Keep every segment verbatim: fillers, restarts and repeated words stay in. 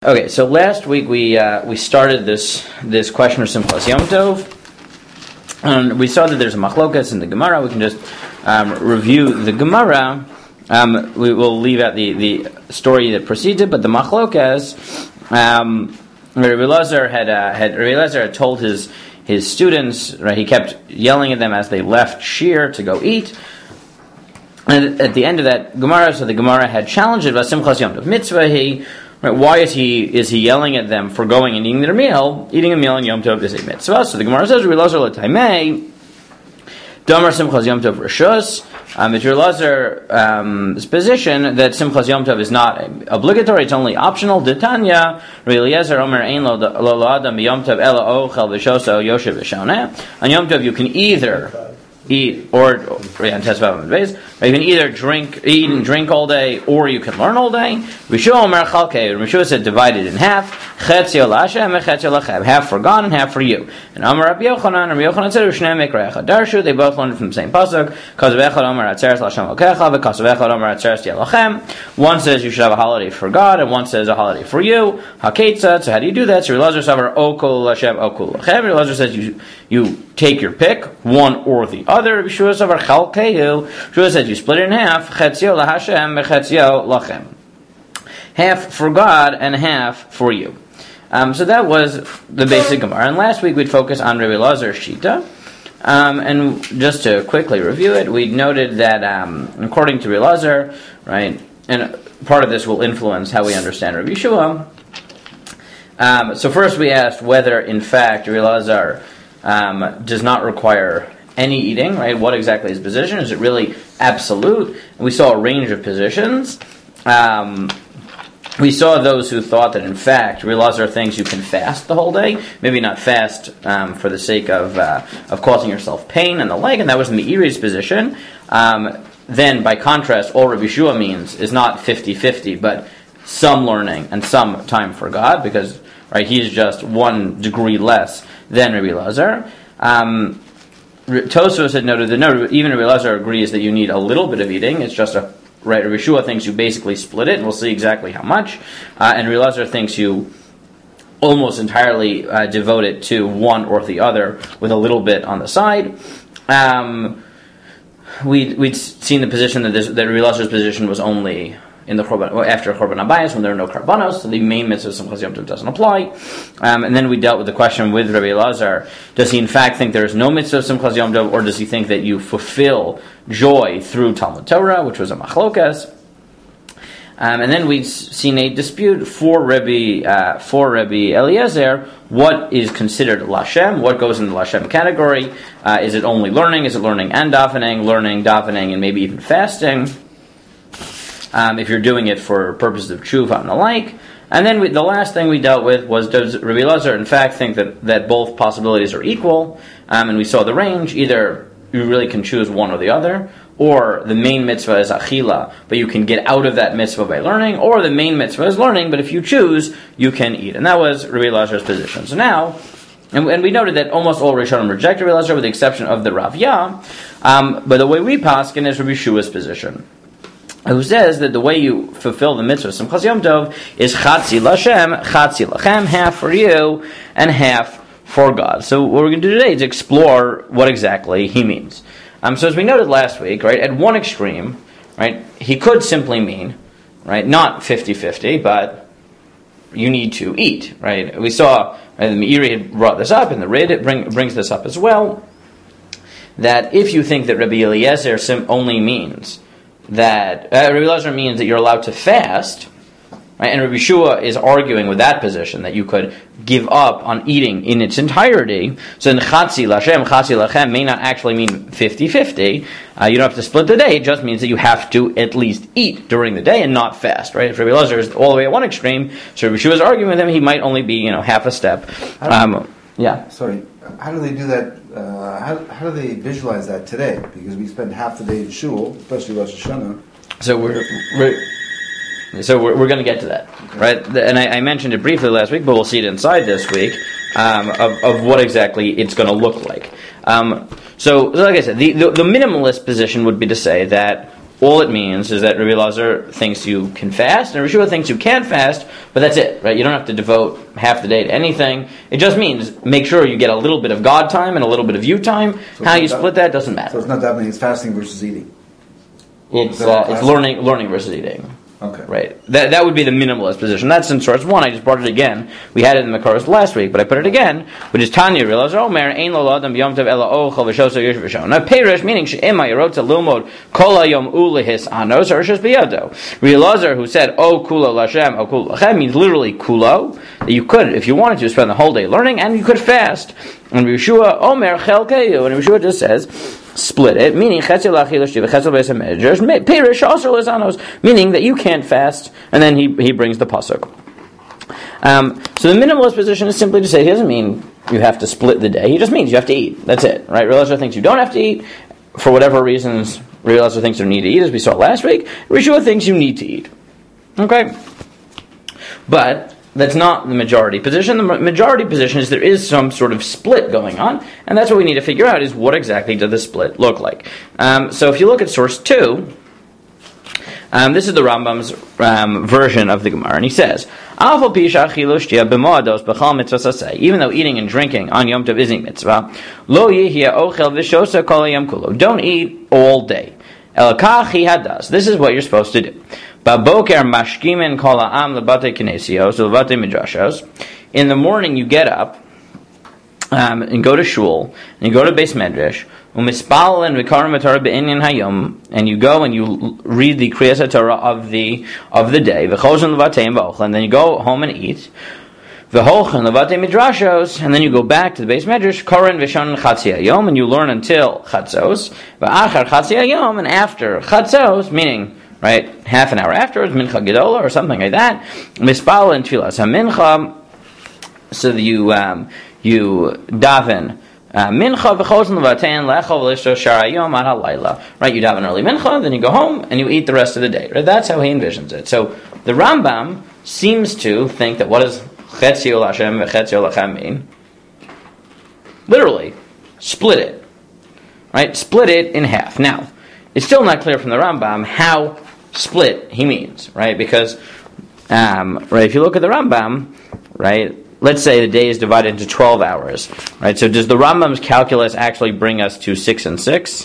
Okay, so last week we uh, we started this this question of Simchas Yom Tov, and we saw that there's a machlokas in the Gemara. We can just um, review the Gemara. Um, we will leave out the, the story that preceded, but the machlokas, um, Rabbi Elazar had uh, had Rabbi Elazar had told his his students, right? He kept yelling at them as they left Shir to go eat. And at the end of that Gemara, so the Gemara had challenged it about Simchas Yom Tov mitzvah. He Right, why is he is he yelling at them for going and eating their meal? Eating a meal in Yom Tov is a mitzvah. So the Gemara says, Rabbi Elazar l'taimei, Damar Simchas Yom Tov Rishus. Um, it's Rabbi Elazar's um, position that Simchas Yom Tov is not obligatory; it's only optional. D'Tanya, Rabbi Eliezer Omer Ein Lo Lo Adam Yom Tov Ela Ochel V'Shoso Yoshev V'Shoneh. On Yom Tov, you can either eat or, or yeah, you can either drink, eat and drink all day, or you can learn all day. Rishua Omer Chalkei. Rishua said divided in half. Chetzio Lashem and Chetzio Lachem. Half for God and half for you. And Omer Rabbi Yochanan, Rabbi Yochanan said Ushneim Mekrei Echad Darshu. They both learned from the same pasuk. Kasav Echad Omer Atzeres Lashem Lokecha. V'Kasav Echad Omer Atzeres Yelachem. One says you should have a holiday for God, and one says a holiday for you. Haketzat. So how do you do that? So Elazar Savar Okul Lashem Okul Lachem. Elazar says you you take your pick, one or the other. Rishua Savar Chalkei. Rishua said you split it in half. Chetzio Lahashem Chetzio Lachem. Half for God and half for you. Um, so that was the basic Gemara. And last week we'd focus on Rabbi Elazar's Shita. Um, and just to quickly review it, we noted that um, according to Rabbi Elazar, right, and part of this will influence how we understand Rabbi Yeshua. Um, so first we asked whether, in fact, Rabbi Elazar um, does not require any eating, right? What exactly is his position? Is it really absolute? And we saw a range of positions. Um, we saw those who thought that, in fact, Rabbi Elazar thinks you can fast the whole day. Maybe not fast um, for the sake of uh, of causing yourself pain and the like, and that was Meiri's position. Um, then, by contrast, all Rabbi Yeshua means is not fifty-fifty, but some learning and some time for God, because right, he's just one degree less than Rabbi Elazar. Um, Tosfos had noted that no, even Rabbi Elazar agrees that you need a little bit of eating. It's just a right. Rabbi Yeshua thinks you basically split it, and we'll see exactly how much. Uh, and Rabbi Elazar thinks you almost entirely uh, devote it to one or the other, with a little bit on the side. Um, we'd we'd seen the position that this, that Rabbi Elazar's position was only in the Korban, well, after Korban Abayis, when there are no Karbanos, so the main mitzvah of Simchas Yom Tov doesn't apply. Um, and then we dealt with the question with Rabbi Elazar, does he in fact think there is no mitzvah of Simchas Yom Tov, or does he think that you fulfill joy through Talmud Torah, which was a machlokas? Um, and then we've seen a dispute for Rabbi, uh, for Rabbi Eliezer, what is considered Lashem, what goes in the Lashem category? Uh, is it only learning? Is it learning and davening, learning, davening, and maybe even fasting? Um, if you're doing it for purposes of tshuva and the like. And then we, the last thing we dealt with was, does Rabbi Elazar in fact think that, that both possibilities are equal? Um, and we saw the range. Either you really can choose one or the other, or the main mitzvah is achila, but you can get out of that mitzvah by learning, or the main mitzvah is learning, but if you choose, you can eat. And that was Rabbi Elazar's position. So now, and, and we noted that almost all Rishonim rejected Rabbi Elazar with the exception of the Ravya, um, but the way we paskin is Rabbi Yeshua's position, who says that the way you fulfill the mitzvah of Simchas Yom Tov is Chatzi Lashem, Chatzi Lachem, half for you and half for God. So what we're going to do today is explore what exactly he means. Um, so as we noted last week, right, at one extreme, right, he could simply mean, right, not fifty-fifty, but you need to eat, right? We saw, right, the Meiri had brought this up, and the Rid it bring, brings this up as well, that if you think that Rabbi Eliezer sim- only means that uh, Rabbi Elazar means that you're allowed to fast, right? And Rabbi Yeshua is arguing with that position that you could give up on eating in its entirety. So then Chatzi Lashem, Chatzi Lachem may not actually mean fifty-fifty. Uh, you don't have to split the day. It just means that you have to at least eat during the day and not fast, right? If Rabbi Elazar is all the way at one extreme, so Rabbi Yeshua is arguing with him, he might only be, you know, half a step. Um, yeah. Sorry. How do they do that? Uh, how, how do they visualize that today? Because we spend half the day in shul, especially Rosh Hashanah. So we're, we're so we're, we're going to get to that, okay, right? And I, I mentioned it briefly last week, but we'll see it inside this week um, of, of what exactly it's going to look like. Um, so, so, like I said, the, the, the minimalist position would be to say that all it means is that Rabbi Elazar thinks you can fast, and Rabbi Yeshua thinks you can't fast, but that's it, right? You don't have to devote half the day to anything. It just means make sure you get a little bit of God time and a little bit of you time. So how you that, split that doesn't matter. So it's not davening; it's fasting versus eating. It's uh, it's learning learning versus eating. Okay. Right. That that would be the minimalist position. That's in source one. I just brought it again. We had it in the Makoros last week, but I put it again, which is Tanya Elazar Omer Ein Lo L'Adam B'Yom Tov Ela Ochel V'Shoso Yosh V'Shon. Now Perish meaning She'ema Yerotza Lilmod Kol HaYom Ulehis Anos Arshas B'Yado. Rabbi Elazar, who said O Kulo Lashem O Kulo Lachem, means literally Kulo, that you could, if you wanted to, spend the whole day learning, and you could fast. And Yeshua Omer Chelkeyu, and Yeshua just says split it, meaning Chetzel Achilas Shiva Chetzel Beis HaMedrash Perish also Lizanos, meaning that you can't fast. And then he he brings the pasuk. Um, so the minimalist position is simply to say he doesn't mean you have to split the day. He just means you have to eat. That's it, right? Rabbi Elazar thinks you don't have to eat for whatever reasons. Rabbi Elazar thinks you need to eat, as we saw last week. Yeshua thinks you need to eat. Okay, but that's not the majority position. The majority position is there is some sort of split going on, and that's what we need to figure out: is what exactly does the split look like? Um, so if you look at source two. Um, this is the Rambam's um, version of the Gemara, and he says, even though eating and drinking on Yom Tov isn't mitzvah, don't eat all day. This is what you're supposed to do. In the morning you get up um, and go to shul, and you go to Beis Medrash, and you go and you read the Kriyas Torah of the of the day, and then you go home and eat, and then you go back to the Beis Medrash, and you learn until Chatzos, and after Chatzos, meaning right half an hour afterwards, Mincha Gedola or something like that, Mispal and Tfilas HaMincha, so that you um, you daven. Mincha v'chosen levatein lechol v'lishto sharayom ad halayla. Right, you daven early mincha, then you go home and you eat the rest of the day. Right, that's how he envisions it. So the Rambam seems to think that what does chetzio l'Hashem v'chetzio l'Chem mean? Literally, split it. Right, split it in half. Now, it's still not clear from the Rambam how split he means. Right, because um, right, if you look at the Rambam, right. Let's say the day is divided into twelve hours, right? So does the Rambam's calculus actually bring us to six and six?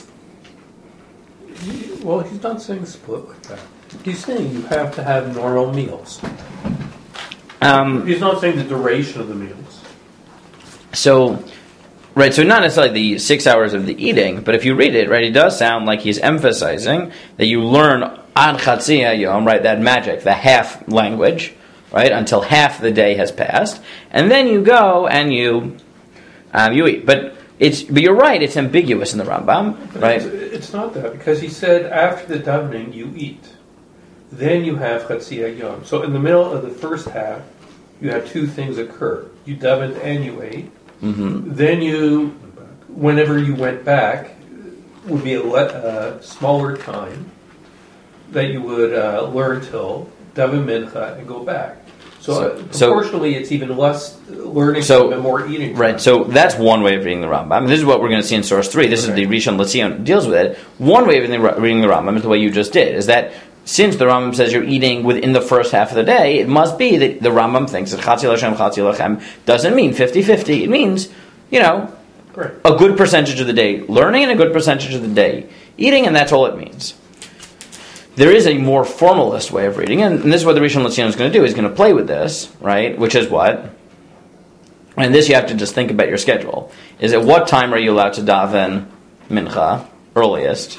Well, he's not saying split like that. He's saying you have to have normal meals. Um, he's not saying the duration of the meals. So, right, so not necessarily the six hours of the eating, but if you read it, right, it does sound like he's emphasizing that you learn ad chatzi hayom, right, that magic, the half language, right, until half the day has passed, and then you go and you um, you eat. But it's but you're right; it's ambiguous in the Rambam, but right? It's, it's not that, because he said after the davening you eat, then you have Chatzi Hayom. So in the middle of the first half, you had two things occur: you davened and you ate. Mm-hmm. Then you, whenever you went back, would be a le- uh, smaller time that you would uh, learn till daven mincha and go back. So, so proportionally, so, it's even less learning so, and more eating time. Right, so that's one way of reading the Rambam. I mean, this is what we're going to see in source three. This okay. is the Rishon LeZion deals with it. One way of reading the Rambam is the way you just did, is that since the Rambam says you're eating within the first half of the day, it must be that the Rambam thinks that Chatzi L'Hashem, Chatzi L'Chem doesn't mean fifty-fifty. It means, you know, right. a good percentage of the day learning and a good percentage of the day eating, and that's all it means. There is a more formalist way of reading, and this is what the Rishon LeZion is going to do. He's going to play with this, right? Which is what? And this you have to just think about your schedule. Is at what time are you allowed to daven mincha earliest?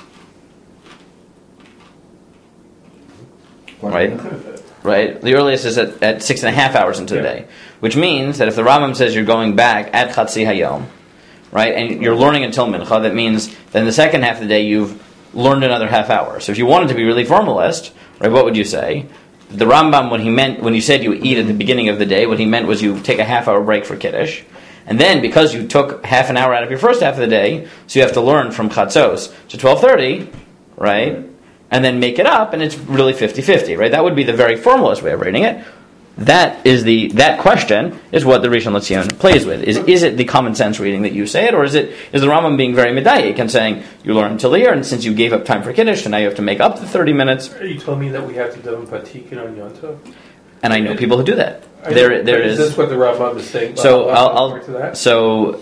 Right? Right? The earliest is at, at six and a half hours into the yeah. day. Which means that if the Rambam says you're going back at Chatzi Hayom, right, and you're learning until mincha, that means that in the second half of the day you've learned another half hour. So if you wanted to be really formalist, right, what would you say? The Rambam, when he meant, when you said you eat at the beginning of the day, what he meant was you take a half hour break for Kiddush, and then because you took half an hour out of your first half of the day, so you have to learn from Chatzos to twelve thirty, right, and then make it up, and it's really fifty-fifty, right? That would be the very formalist way of reading it. that is the that question is what the Rishon LeZion plays with. Is is it the common sense reading that you say it, or is it is the Rambam being very medayik and saying you learn until here, and since you gave up time for Kiddush, and now you have to make up the thirty minutes? You told me that we have to do Patikin on Yom Tov. And I know people who do that. I There, know, there but is. Is this what the Rambam is saying? So I'll, I'll, I'll to that. so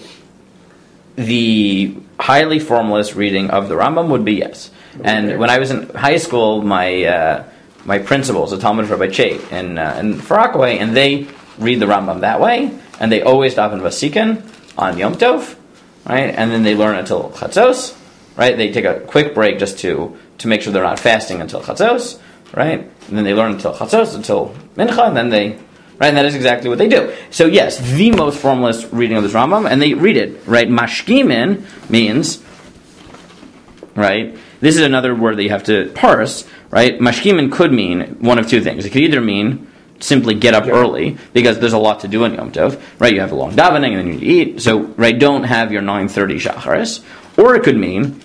the highly formalist reading of the Rambam would be yes. Okay. And when I was in high school, my uh, my principal was a Talmud Rabbi Chait in uh, in Far Rockaway, and they read the Rambam that way, and they always daven Vasikin on Yom Tov, right? And then they learn until Chatzos, right? They take a quick break just to to make sure they're not fasting until Chatzos, right? And then they learn until Chatzos, until Mincha, and then they. Right, and that is exactly what they do. So yes, the most formalist reading of this Rambam, and they read it, right? Mashkimin means, right? This is another word that you have to parse, right? Mashkimin could mean one of two things. It could either mean simply get up yeah. early, because there's a lot to do on Yom Tov, right? You have a long davening, and then you need to eat. So, right, don't have your nine thirty shacharis. Or it could mean,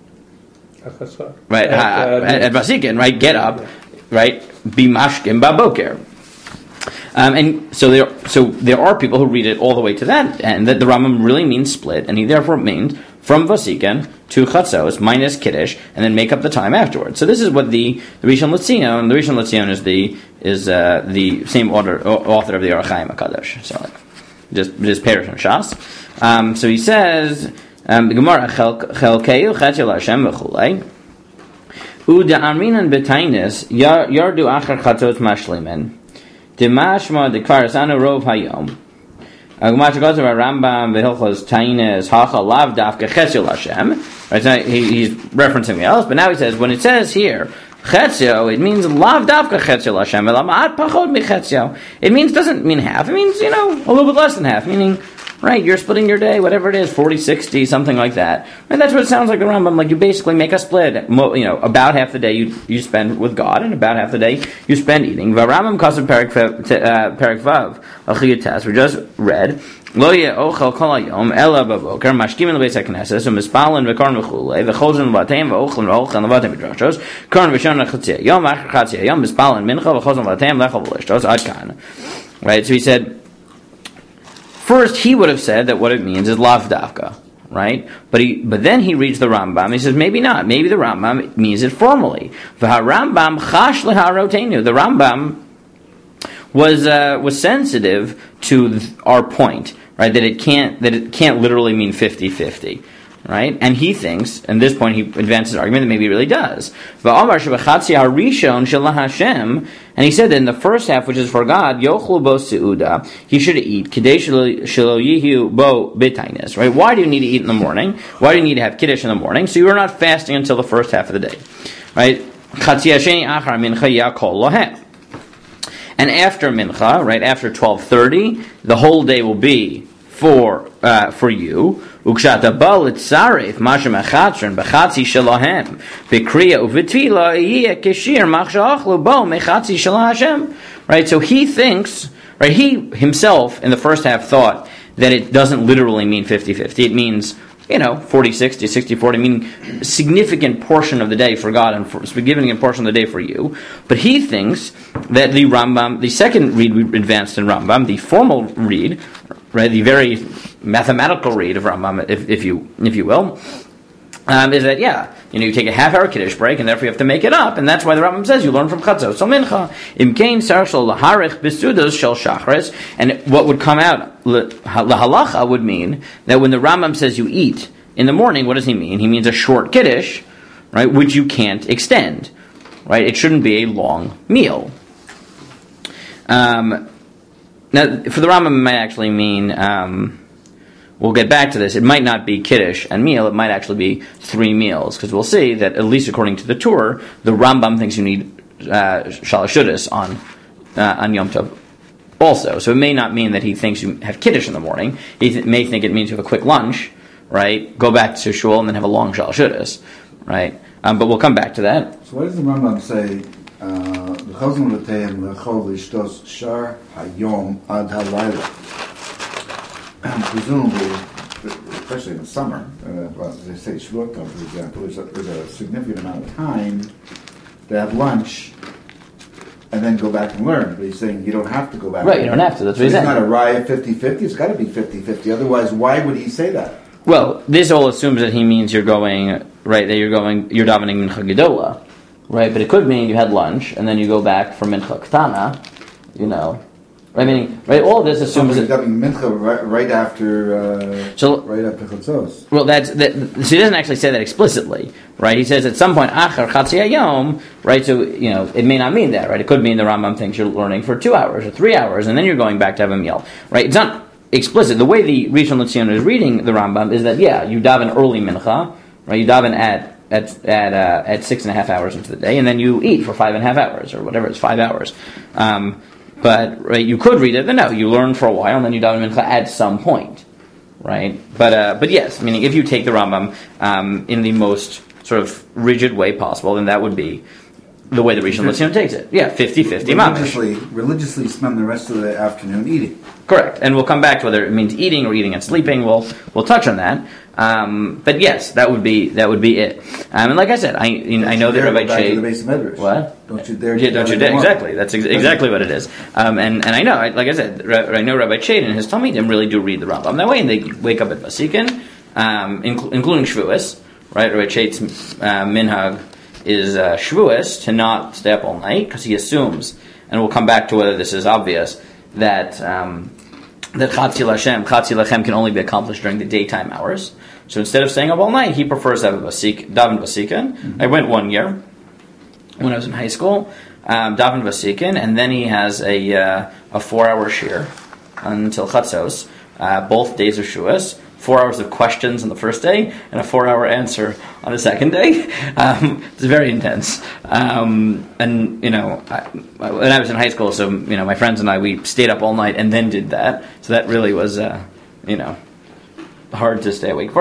right, at, uh, at, at Vasikin, right? Get up, right? Be mashkim baboker. Um, and so there, so there are people who read it all the way to that end, that the Rambam really means split, and he therefore means from Vasikin to Chatzos minus Kiddush, and then make up the time afterwards. So this is what the, the Rishon LeZion, the Rishon LeZion is the is uh, the same author, author of the Orach Chaim HaKadosh. So like, just just Perush and Shas. Um, so he says, um, Gemara Chelkeu Chetzel Hashem v'chulei Uda Amrinan B'tainis Yardu Achar Chatzos Mashlimen. Demashma de Karasana Rov Hayom. Agmasha goes about Rambam Vehilchos Taines Hacha Lav Dafka Chetzil Hashem. Right, so he, he's referencing something else, but now he says when it says here Chetzio, it means Lav Dafka Chetzil Hashem. Elamad Pachod Mi Chetzio. It means doesn't mean half. It means you know a little bit less than half. Meaning, right, you're splitting your day, whatever it is, forty, sixty, something like that. And that's what it sounds like the Rambam. Like you basically make a split. You know, about half the day you you spend with God, and about half the day you spend eating. V'Rambam Kasav Perik Vav Achiyatas. We just read. Lo ye'ochel kol hayom ela b'boker mashkim lebeis hakneses u'mispalin v'korn v'chulei v'chozin v'ateim v'ochlin v'ochlin v'ateim v'drashos korn v'shon v'chatziyah yom achar chatziyah yom mispalin mincha v'chozin v'ateim lechol v'lishtos ad kan. Right, so he said. First, he would have said that what it means is lav davka, right? But he, but then he reads the Rambam. He says maybe not. Maybe the Rambam means it formally. V'harambam chash leharotenu. The Rambam was uh, was sensitive to th- our point, right? That it can't that it can't literally mean fifty-fifty. Right? And he thinks, at this point he advances the argument that maybe it really does. And he said that in the first half, which is for God, yochlu bo seuda, he should eat, shelo yihu bo bitainis. Right? Why do you need to eat in the morning? Why do you need to have kiddush in the morning? So you are not fasting until the first half of the day. Right? And after mincha, right, after twelve thirty, the whole day will be for uh, for you. Ukshata bal itzaref mashem achatron bechatzi shalahem bekriya uvitila yeh keshir machshachlu bo mechatzi shalahashem. Right, so he thinks, right, he himself in the first half thought that it doesn't literally mean fifty-fifty. It means, you know, forty sixty, sixty forty, meaning a significant portion of the day for God and for, significant portion of the day for you. But he thinks that the Rambam, the second read we advanced in Rambam, the formal read, right, the very mathematical read of Rambam, if, if you if you will, um, is that, yeah, you know, you take a half-hour Kiddush break, and therefore you have to make it up, and that's why the Rambam says you learn from Chatzos. So mincha, imkein sar shel laharich besudos shel shachres, and what would come out, lahalacha would mean that when the Rambam says you eat in the morning, what does he mean? He means a short Kiddush, right, which you can't extend, right? It shouldn't be a long meal. Um, now, for the Rambam, it might actually mean, um, we'll get back to this, it might not be Kiddush and meal, it might actually be three meals, because we'll see that, at least according to the Torah, the Rambam thinks you need uh, Shalosh Shudas on, uh, on Yom Tov also. So it may not mean that he thinks you have Kiddush in the morning, he th- may think it means you have a quick lunch, right, go back to shul and then have a long Shalosh Shudas, right, um, but we'll come back to that. So why does the Rambam say, V'chozim v'ateim lechol lishtos shar hayom ad halayla? Presumably, especially in the summer, uh, well, as they say, Shavuot, for example, there's a, there's a significant amount of time to have lunch, and and then go back and learn. But he's saying you don't have to go back. Right, and you learn. don't have to. That's so what he's it's saying. not a raya fifty-fifty. It's got to be fifty-fifty. Otherwise, why would he say that? Well, this all assumes that he means you're going, right, that you're going, you're davening Mincha Gedola, right? But it could mean you had lunch, and then you go back for Mincha Ktana, you know. I mean, right, all of this assumes Somebody that... davening mincha right, right after, uh, So, right after Chatzos. well, that's, that, so he doesn't actually say that explicitly, right? He says at some point, Achar Chatzi Hayom, right, so, you know, it may not mean that, right? It could mean the Rambam thinks you're learning for two hours or three hours, and then you're going back to have a meal, right? It's not explicit. The way the Rishon LeZion is reading the Rambam is that, yeah, you daven early mincha, right? You daven at at at uh, at six and a half hours into the day, and then you eat for five and a half hours or whatever. It's five hours. Um, but right, you could read it. Then no, you learn for a while, and then you daven mincha at some point, right? But uh, but yes, meaning if you take the Rambam um, in the most sort of rigid way possible, then that would be the way the Rishon LeZion takes it. Yeah, fifty-fifty Religiously, religiously spend the rest of the afternoon eating. Correct, and we'll come back to whether it means eating or eating and sleeping. We'll we'll touch on that. Um, but yes, that would be that would be it. Um, and like I said, I you know, I know that Rabbi Back to the Chait. base of Medrash. What? Don't you dare? Yeah, don't you daven dare. tomorrow. Exactly. That's ex- exactly what it is. Um, and and I know, I, like I said, I know Rabbi Chait and his Talmidim really do read the Rambam that way, and they wake up at Vasikin, um, inc- including Shavuos. Right, Rabbi Chait's uh, minhag is uh, Shavuos to not stay up all night because he assumes, and we'll come back to whether this is obvious, that um, that Chatzi Lashem, Chatzi Lachem can only be accomplished during the daytime hours. So instead of staying up all night, he prefers to have a Vasik, daven Vasikin. Mm-hmm. I went one year when I was in high school, um, daven Vasikin, and then he has a uh, a four hour shir until Chatzos, uh, both days of Shavuos. Four hours of questions on the first day and a four-hour answer on the second day. Um, it's very intense. Um, and you know, I, when I was in high school, so you know, my friends and I, we stayed up all night and then did that. So that really was, uh, you know, hard to stay awake for.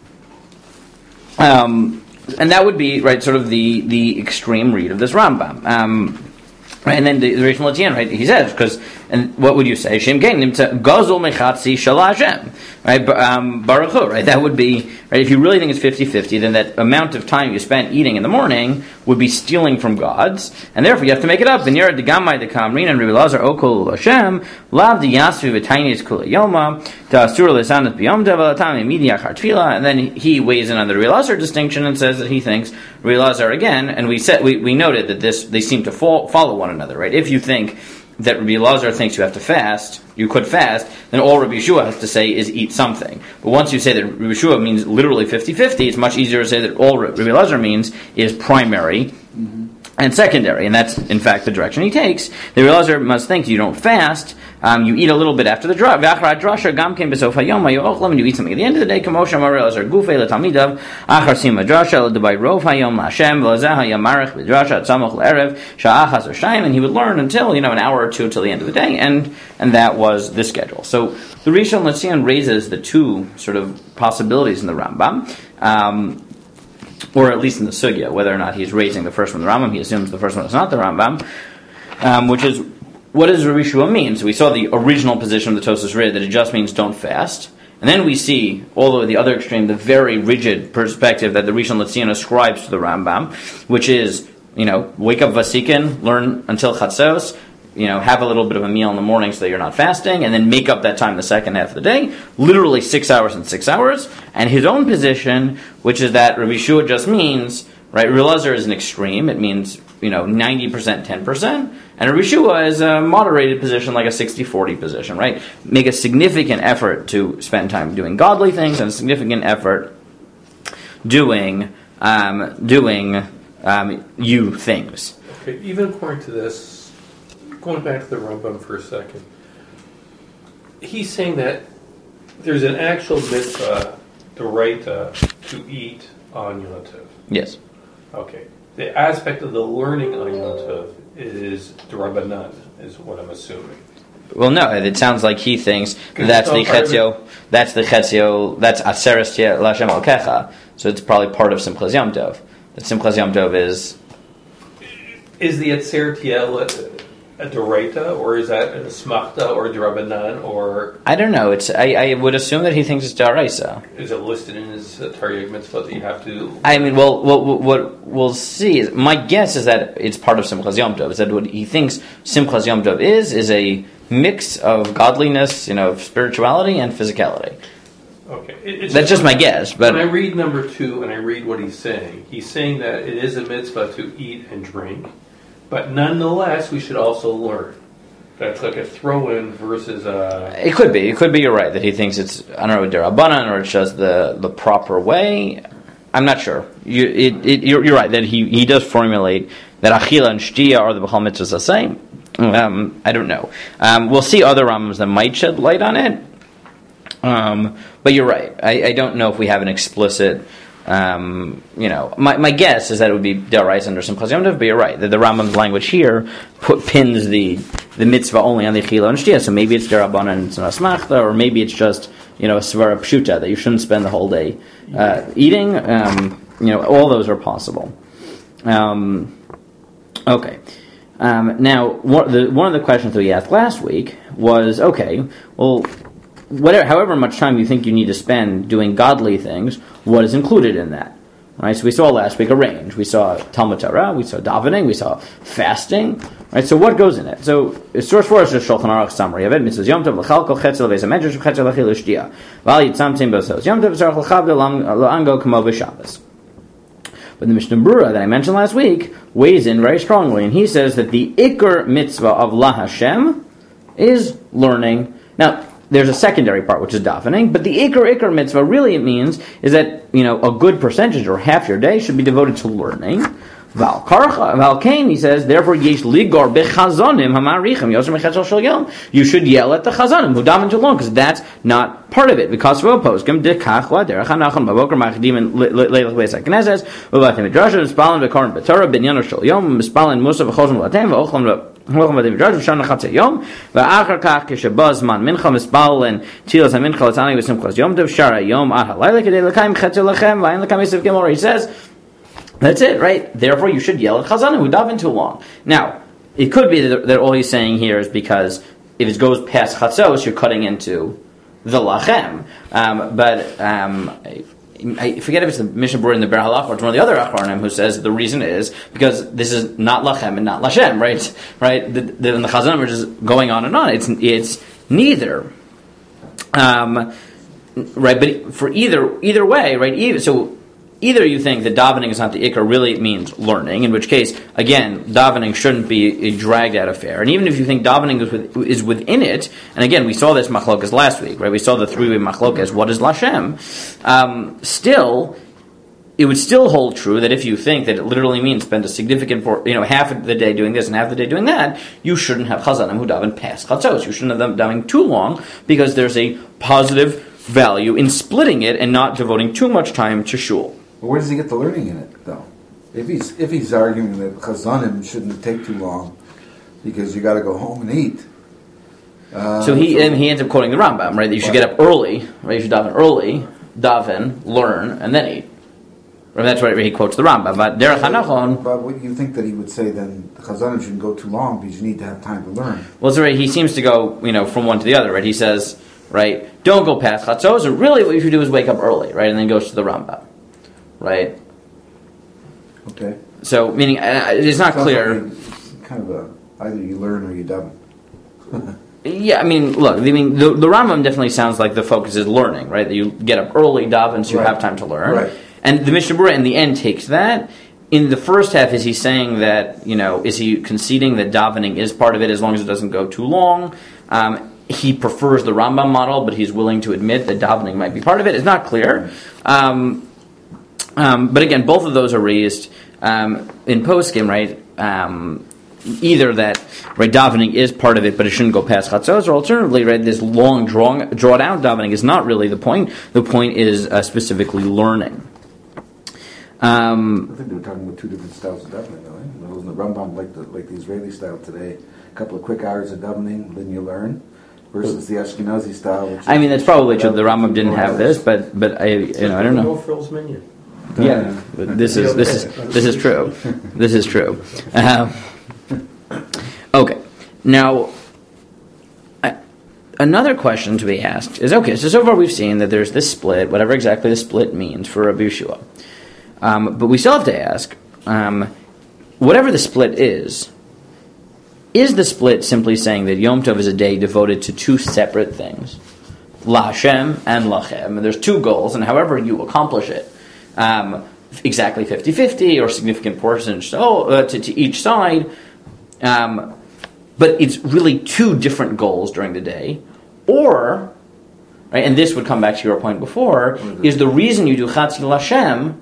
Um, and that would be right, sort of the the extreme read of this Rambam. Um, Right, and then the, the Rishon LeZion, right? He says, because, and what would you say? Shem Gain Nimtza Gazul Mechatzi Shalashem, right? Um, Baruch Hu, right? That would be right. If you really think it's fifty-fifty, then that amount of time you spent eating in the morning would be stealing from God's, and therefore you have to make it up. And you're the Gamai the Kamrin and Rabbi Lazar Okol Hashem Lav the Yasvi V'Tainis Kula Yoma Ta'asur Lesanat B'Yom Devalatami Midiach Hartfila. And then he weighs in on the Rabbi Lazar distinction and says that he thinks Rabbi Lazar again. And we said we, we noted that this they seem to fall, follow one another, right? If you think that Rabbi Elazar thinks you have to fast, you could fast, then all Rabbi Yeshua has to say is eat something. But once you say that Rabbi Yeshua means literally fifty-fifty, it's much easier to say that all Rabbi Elazar means is primary mm-hmm. and secondary, and that's in fact the direction he takes. The Rabbi Elazar must think you don't fast, um, you eat a little bit after the drasha, and you eat something at the end of the day. And he would learn until, you know, an hour or two till the end of the day, and and that was the schedule. So the Rishon LeZion raises the two sort of possibilities in the Rambam, um, or at least in the Sugya, whether or not he's raising the first one, the Rambam. He assumes the first one is not the Rambam, um, which is, what does Rabbi Yeshua mean? So we saw the original position of the Tosas Rid, that it just means don't fast. And then we see, all the way the other extreme, the very rigid perspective that the Rishon LeZion ascribes to the Rambam, which is, you know, wake up Vasikin, learn until Chatzos, you know, have a little bit of a meal in the morning so that you're not fasting, and then make up that time the second half of the day, literally six hours and six hours. And his own position, which is that Rabbi Yeshua just means, right, Rabbi Elazar is an extreme, it means, you know, ninety percent, ten percent, and Rabbi Yeshua is a moderated position, like a sixty forty position, right? Make a significant effort to spend time doing godly things, and a significant effort doing, um, doing um, you things. Okay, even according to this, going back to the Rambam for a second, he's saying that there's an actual mitzvah, the right uh, to eat on Yom Tov. Yes. Okay. The aspect of the learning on Yom Tov is D'Rabbanan, is what I'm assuming. Well, no, it sounds like he thinks that's the Chetzio, that's the Chetzio, that's Aseres Lashem Al Kecha, so it's probably part of Simchas Yom Tov. That Simchas Yom Tov is... Is the Etzer Tiel a Doraita, or is that a Smachta, or a Darabanan, or I don't know. It's I, I would assume that he thinks it's Daraisa. is it listed in his uh, Taryag Mitzvah that you have to? I mean, well, what, what we'll see is, my guess is that it's part of Simchas Yom Tov. Is that what he thinks Simchas Yom Tov is, is a mix of godliness, you know, of spirituality and physicality. Okay, it, it's That's just my guess. But when I read number two and I read what he's saying, he's saying that it is a mitzvah to eat and drink, but nonetheless, we should also learn. That's like a throw-in versus a... It could be. It could be you're right, that he thinks it's, I don't know, Derabanan, or it's just the, the proper way. I'm not sure. You, it, it, you're, you're right, that he, he does formulate that Achila and Shtia are the B'chal Mitzvahs the same. Um, I don't know. Um, we'll see other Rambams that might shed light on it. Um, but you're right. I, I don't know if we have an explicit... Um, you know, my, my guess is that it would be Daraisa under Simchas Yom Tov, but you're right, that the Rambam's language here put, pins the the mitzvah only on the Chila and Shtia, so maybe it's Darabanan and it's an Asmachta, or maybe it's just, you know, a Svara Pshuta, that you shouldn't spend the whole day uh, eating. Um, you know, all those are possible. Um, okay. Um, now, one, the, one of the questions that we asked last week was, okay, well, whatever, however much time you think you need to spend doing godly things, what is included in that? Right. So we saw last week a range. We saw Talmud Torah, we saw davening, we saw fasting. Right. So what goes in it? So source four is the Shulchan Aruch summary of it. Mitzvahs Yom Tov l'chalko chetzel v'ez hamedrash v'chetzel l'chil l'shtia v'al yitzamtim b'sos Yom Tov v'tzarach l'chavda l'ango k'mo b'Shabbos. But the Mishnah Berurah that I mentioned last week weighs in very strongly, and he says that the Iker mitzvah of La Hashem is learning. Now, there's a secondary part, which is davening, but the Iker Iker mitzvah really it means is that, you know, a good percentage or half your day should be devoted to learning. Val karcha, Val kain, he says, therefore yesh ligor bechazonim hamarichim yosem mechetzel shel yom. You should yell at the chazonim who daven too long, because that's not part of it. Because of poskim dekach la derech hanachon baboker machidim leilach beis hakneses uvatim midrashim mispalin v'korin b'torah binyan shel yom mispalin musa v'chozim v'latem v'ochlam הולכים בתי מדרש ושנה חצי יום ואחר כך כשבא זמן מנחה מספל תפילת המנחה לצעני בשמחת יום טוב שר היום עד הלילה כדי לקיים חצי לכם ואין לקיים יסף גמור. He says that's it, right? Therefore you should yell at chazanim who daven too long. Now it could be that, that all he's saying here is because if it goes past chatzos you're cutting into the lachem, um, but um, I forget if it's the Mishnah Berurah in the Ber Halach or it's one of the other Achronim who says the reason is because this is not Lachem and not Lashem, right? Right? The, the, and the Chazanim are just going on and on. It's it's neither, um, right? But for either either way, right? Either, so either you think that davening is not the ikar, really it means learning, in which case, again, davening shouldn't be a dragged out affair. And even if you think davening is, with, is within it, and again, we saw this machlokas last week, right? We saw the three-way machlokas, what is Lashem? Um, still, it would still hold true that if you think that it literally means spend a significant, por- you know, half of the day doing this and half the day doing that, you shouldn't have chazanim who daven past chatzos. You shouldn't have them davening too long, because there's a positive value in splitting it and not devoting too much time to shul. Well, where does he get the learning in it, though? If he's if he's arguing that chazanim shouldn't take too long because you got to go home and eat. Uh, so he so and he ends up quoting the Rambam, right? That you should get up early, right? You should daven early, daven, learn, and then eat. Right? That's why he quotes the Rambam. But derech hanachon. But what you think that he would say then? The chazanim shouldn't go too long because you need to have time to learn. Well, so right, he seems to go, you know, from one to the other, right? He says, right, don't go past chatzos. Or really, what you should do is wake up early, right, and then goes to the Rambam. Right. Okay. So, meaning uh, it's not Sounds clear. Like kind of a either you learn or you daven. Yeah, I mean, look, I mean, the, the Rambam definitely sounds like the focus is learning, right? That you get up early, daven, so you right. have time to learn. Right. And the Mishnah Berurah in the end takes that. In the first half, is he saying that, you know, is he conceding that davening is part of it as long as it doesn't go too long? Um, he prefers the Rambam model, but he's willing to admit that davening might be part of it. It's not clear. Um, Um, but again, both of those are raised um, in poskim, right? Um, either that right davening is part of it, but it shouldn't go past chatzos, or alternatively, right, this long draw draw down davening is not really the point. The point is uh, specifically learning. Um, I think they were talking about two different styles of davening, though. Right? Wasn't the Rambam like the like the Israeli style today? A couple of quick hours of davening, then you learn. Versus the Ashkenazi style. Which I mean, that's probably true. The Rambam didn't have this, but but I you know I don't know. No frills minion. Yeah, this is this is this is true. This is true. Um, okay, Now, I, another question to be asked is, okay, so so far we've seen that there's this split, whatever exactly the split means for Rabbi Yeshua. Um, but we still have to ask, um, whatever the split is, is the split simply saying that Yom Tov is a day devoted to two separate things, La Hashem and Lachem, and there's two goals, and however you accomplish it, um, exactly fifty-fifty or significant percentage oh, uh, to, to each side, um, but it's really two different goals during the day, or, right, and this would come back to your point before, mm-hmm. is the reason you do Chatzil Hashem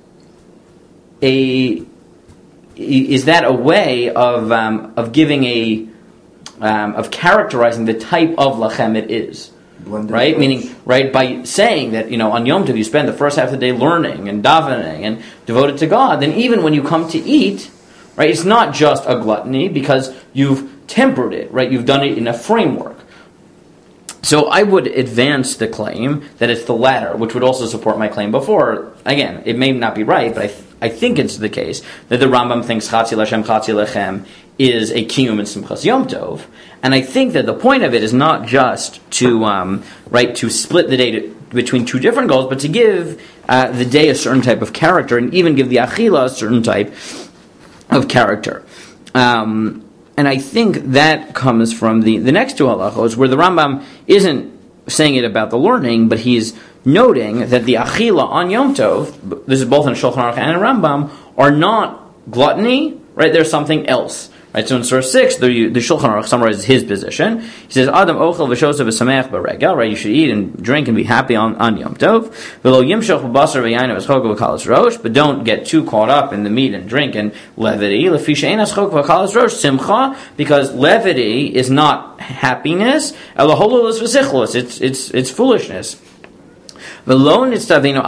a is that a way of um, of giving a um, of characterizing the type of lachem it is, Blended right? Approach. Meaning, right, by saying that, you know, on Yom Tov you spend the first half of the day learning and davening and devoted to God. Then even when you come to eat, right, it's not just a gluttony because you've tempered it, right? You've done it in a framework. So I would advance the claim that it's the latter, which would also support my claim before. Again, it may not be right, but I. Th- I think it's the case that the Rambam thinks Chatzil Hashem, Chatzil Lechem is a kiyum in Simchas Yom Tov, and I think that the point of it is not just to um, right to split the day to, between two different goals, but to give uh, the day a certain type of character, and even give the Achila a certain type of character. Um, and I think that comes from the, the next two halachos, where the Rambam isn't saying it about the learning, but he's noting that the achila on Yom Tov, this is both in Shulchan Aruch and in Rambam, are not gluttony, right? There's something else, right? So in Surah six, the, the Shulchan Aruch summarizes his position. He says, Adam ochel v'shosav v'sameach b'regel, right? You should eat and drink and be happy on, on Yom Tov. V'lo yimshoch v'basar v'yainu v'schok v'kalas rosh, but don't get too caught up in the meat and drink and levity. L'fi she'ein aschok v'kalas rosh simcha, because levity is not happiness. Elaholulos v'sichlos, it's it's it's foolishness. We're commanded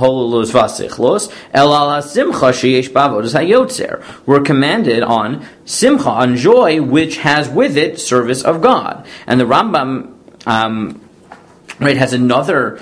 on simcha, on joy, which has with it service of God. And the Rambam um, right, has another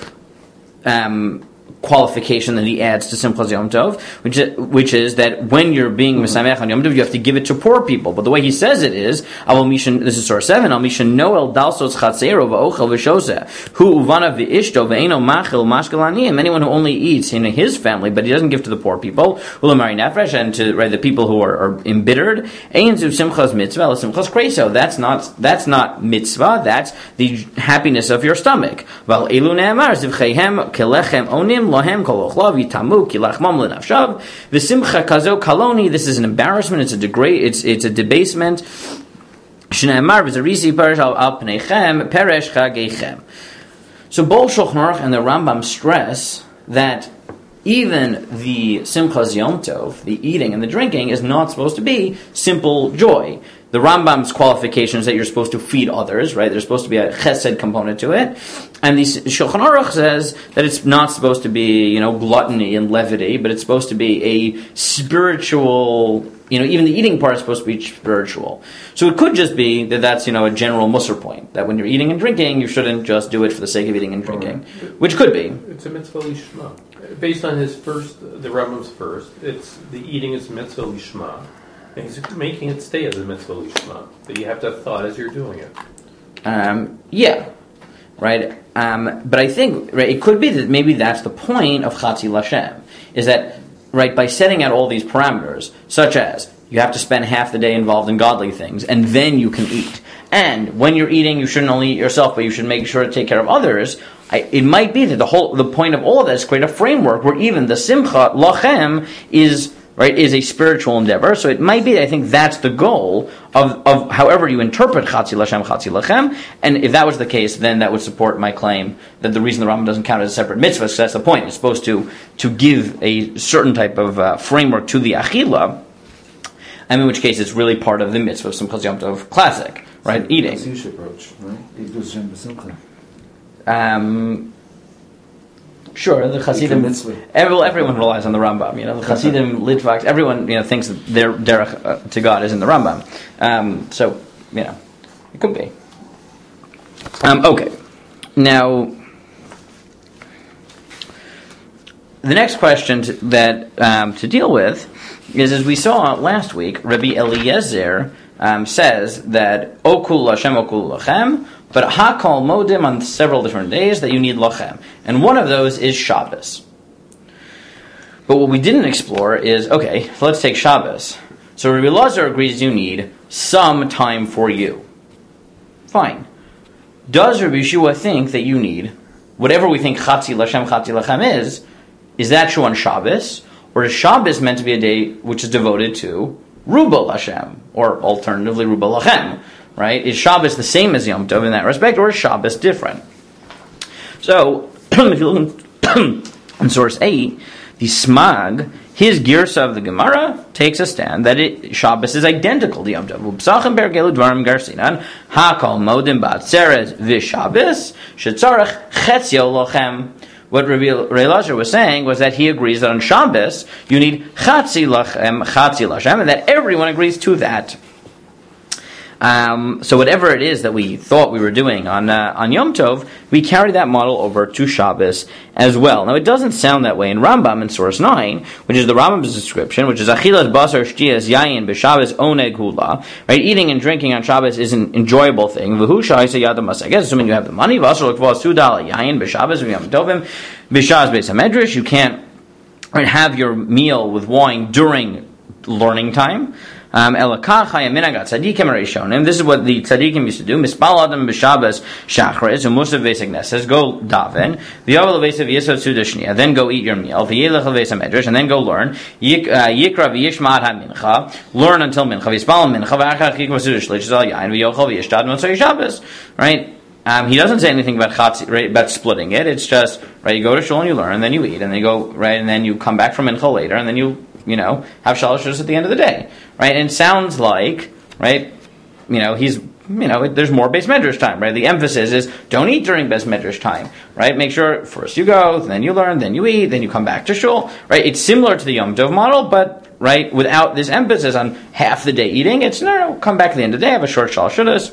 um, qualification that he adds to Simchas Yom Tov, which is, which is that when you're being Mesamech on Yom Tov, you have to give it to poor people. But the way he says it is, this is Surah seven, Al Mishan Noel Dalsos Chatzero V'ochel V'shoseh, Hu Uvana V'ishto V'eno Machil Mashkel Aniyim, anyone who only eats in his family, but he doesn't give to the poor people, Ulamari Nefresh, and to right, the people who are, are embittered, Ein Zu Simchas Mitzvah, Simchas Kreso, that's not, that's not mitzvah, that's the happiness of your stomach. Val Elu Ne'emar, Zivcheihem Kelechem Onim, Lohem kol ochlav yitamu ki lachmam lenafshav v'simcha kazo kaloni. This is an embarrassment. It's a degrade. It's it's a debasement. Shneimar v'zarisi perish al pneichem peresh chageichem. So both Shulchan Aruch and the Rambam stress that even the Simchas Yom Tov, the eating and the drinking, is not supposed to be simple joy. The Rambam's qualification is that you're supposed to feed others, right? There's supposed to be a chesed component to it. And the Shulchan Aruch says that it's not supposed to be, you know, gluttony and levity, but it's supposed to be a spiritual, you know, even the eating part is supposed to be spiritual. So it could just be that that's, you know, a general Musar point, that when you're eating and drinking, you shouldn't just do it for the sake of eating and drinking, right. Which could be. It's a mitzvah lishma. Based on his first, the Rambam's first, it's the eating is mitzvah lishma. And he's making it stay as a mitzvah lishma, that you have to have thought as you're doing it. Um, yeah, right. Um, but I think right, it could be that maybe that's the point of Chatzil Hashem, is that right by setting out all these parameters, such as you have to spend half the day involved in godly things, and then you can eat. And when you're eating, you shouldn't only eat yourself, but you should make sure to take care of others. I, it might be that the whole the point of all of that is to create a framework where even the simcha lachem is. Right, is a spiritual endeavor. So it might be, I think that's the goal of, of however you interpret Chatzil Hashem, Chatzil Lechem. And if that was the case, then that would support my claim that the reason the Rambam doesn't count as a separate mitzvah, because that's the point. It's supposed to, to give a certain type of uh, framework to the Achila, and in which case it's really part of the mitzvah of Simchas Yom Tov classic, right, so eating. That's the Yiddish approach, right? Um... Sure, the Hasidim. Every, everyone relies on the Rambam. You know, the Hasidim, Litvaks, everyone you know thinks that their derech uh, to God is in the Rambam. Um, so you know, it could be. Um, okay, now the next question to, that um, to deal with is, as we saw last week, Rabbi Eliezer um, says that Okul Lashem Okul Lachem, but Hakol Modim on several different days that you need Lachem. And one of those is Shabbos. But what we didn't explore is, okay, let's take Shabbos. So Rabbi Elazar agrees you need some time for you. Fine. Does Rabbi Yeshua think that you need, whatever we think Chatzi Lashem, Chatzi Lachem is, is that true on Shabbos? Or is Shabbos meant to be a day which is devoted to Ruba Lashem, or alternatively Ruba Lachem, right? Is Shabbos the same as Yom Tov in that respect, or is Shabbos different? So, if you look in, in source eight, the Smag, his girsa of the Gemara, takes a stand that it, Shabbos is identical to Yom Tov. Upsachem bergelu dvarim garsinan, hakol modim ba'atzeres v'Shabbos, shetzarech chetzio lochem. What Rabbi Elazar was saying was that he agrees that on Shabbos you need chatzi lachem, chatzi lashem, and that everyone agrees to that. Um, so whatever it is that we thought we were doing on uh, on Yom Tov, we carry that model over to Shabbos as well. Now it doesn't sound that way in Rambam in source nine, which is the Rambam's description, which is achilas basar shtiyas yayin b'Shabbos oneg hula. Right, eating and drinking on Shabbos is an enjoyable thing. V'hu sha'isa yadam masagez, assuming you have the money. V'asar l'kvah sudal yayin b'Shabbos v'Yom Tovim b'Shas beis hamedrash. You can't right, have your meal with wine during learning time. Um, and this is what the tzaddikim used to do. Mispal adam b'Shabbos shachris u'musav v'esek neses. Go daven. V'yavel v'esav yisod sudashniya. Then go eat your meal. V'yelech v'esam medrash. And then go learn. Yikra v'yishmat ha-mincha. Learn until mincha. V'yispal mincha. V'achach yikra sudashlish zal yain. V'yochel v'yishtad motzei Shabbos. Right? Um, he doesn't say anything about chatzi, right, about splitting it. It's just, right, you go to shul and you learn, and then you eat, and then you go, right, and then you come back from mincha later, and then you, you know, have shalosh shus at the end of the day, right? And it sounds like, right, you know, he's, you know, there's more Beis Medrash time, right? The emphasis is don't eat during Beis Medrash time, right? Make sure first you go, then you learn, then you eat, then you come back to shul, right? It's similar to the Yom Tov model, but, right, without this emphasis on half the day eating, it's, no, no, come back at the end of the day, have a short shalosh shus.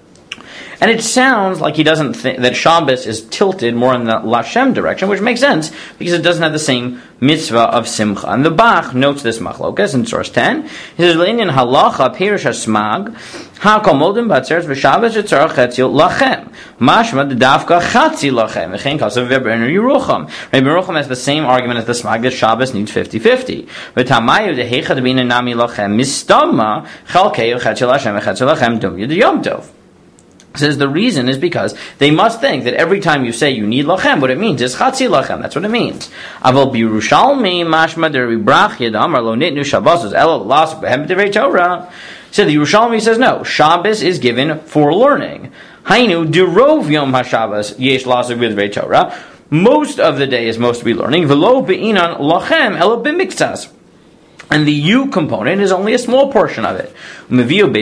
And it sounds like he doesn't think that Shabbos is tilted more in the Lashem direction, which makes sense because it doesn't have the same mitzvah of Simcha. And the Bach notes this machlokas in source ten. He says, "Leinin halacha pirish hasmag hakol modim batzeres v'Shabbos etzarach chetzil lachem mashma dedavka chatzi lachem v'chein kasav v'berner Yerucham." Rabbi Yerucham has the same argument as the Smag that Shabbos needs fifty-fifty. V'tamayu deheicha debina nami lachem mistama chalkei v'chetzil Hashem v'chetzil lachem dumya d'Yom Tov. Says the reason is because they must think that every time you say you need lachem, what it means is chatzi lachem. That's what it means. Aval b'Yerushalmi mashma deribrach yedamar lo nitnu Shabbos elo lasuk behem b'divrei Torah. So the Yerushalmi says no. Shabbos is given for learning. Hainu derov yom haShabbos yesh lasuk b'divrei Torah. Most of the day is supposed to be learning. V'lo be'inan lachem elo b'miktzas. And the you component is only a small portion of it. And he said, our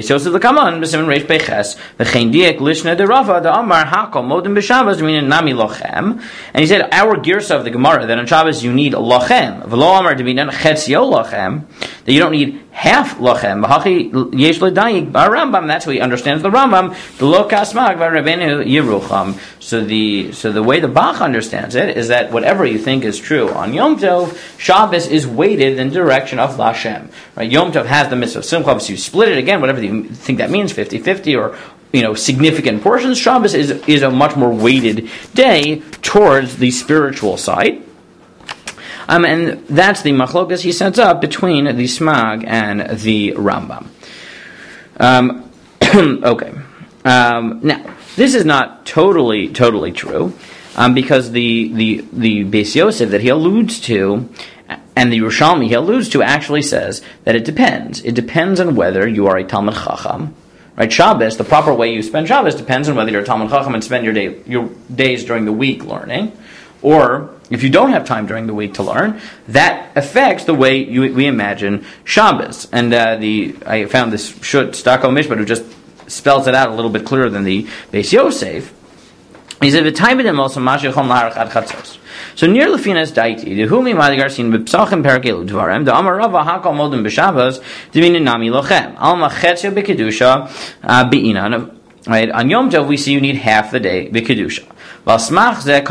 girsa of the Gemara, that on Shabbos you need lachem, that you don't need half lachem. That's what he understands the Rambam. So the so the way the Bach understands it is that whatever you think is true on Yom Tov, Shabbos is weighted in the direction of Lashem. Right? Yom Tov has the mitzvah of Simcha, so you split it again, whatever you think that means, fifty-fifty or you know significant portions. Shabbos is is a much more weighted day towards the spiritual side. Um, and that's the machlokas he sets up between the Smag and the Rambam. Um, okay. Um, now, this is not totally, totally true, um, because the, the, the Beis Yosef that he alludes to, and the Yerushalmi he alludes to, actually says that it depends. It depends on whether you are a Talmid Chacham. Right? Shabbos, the proper way you spend Shabbos depends on whether you're a Talmid Chacham and spend your day, your days during the week learning, or if you don't have time during the week to learn, that affects the way you, we imagine Shabbos. And uh, the I found this Shut Stako Mishpat who just spells it out a little bit clearer than the Beis Yosef. He said, "V'taimedim also mashichom laharach ad chatzos." So near Lefinas daiti, the humi madigar sin b'psachim perkelu dvarem the amar rava hakol modim b'Shabbos divinin nami lochem al machetzio b'kedusha b'inan. Right, on Yom Tov we see you need half the day b'kedusha. And that's why the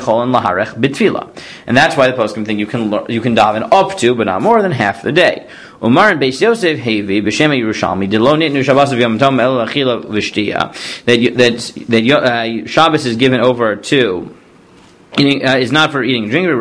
poskim think you can you can daven up to, but not more than half the day. Umar and Beis Yosef Hevi b'Shem Yerushalmi Delo Nitnu Shabbos of Yom Tov El Achila V'Shtiya that that that uh, Shabbos is given over to. Eating, uh, is not for eating and drinking.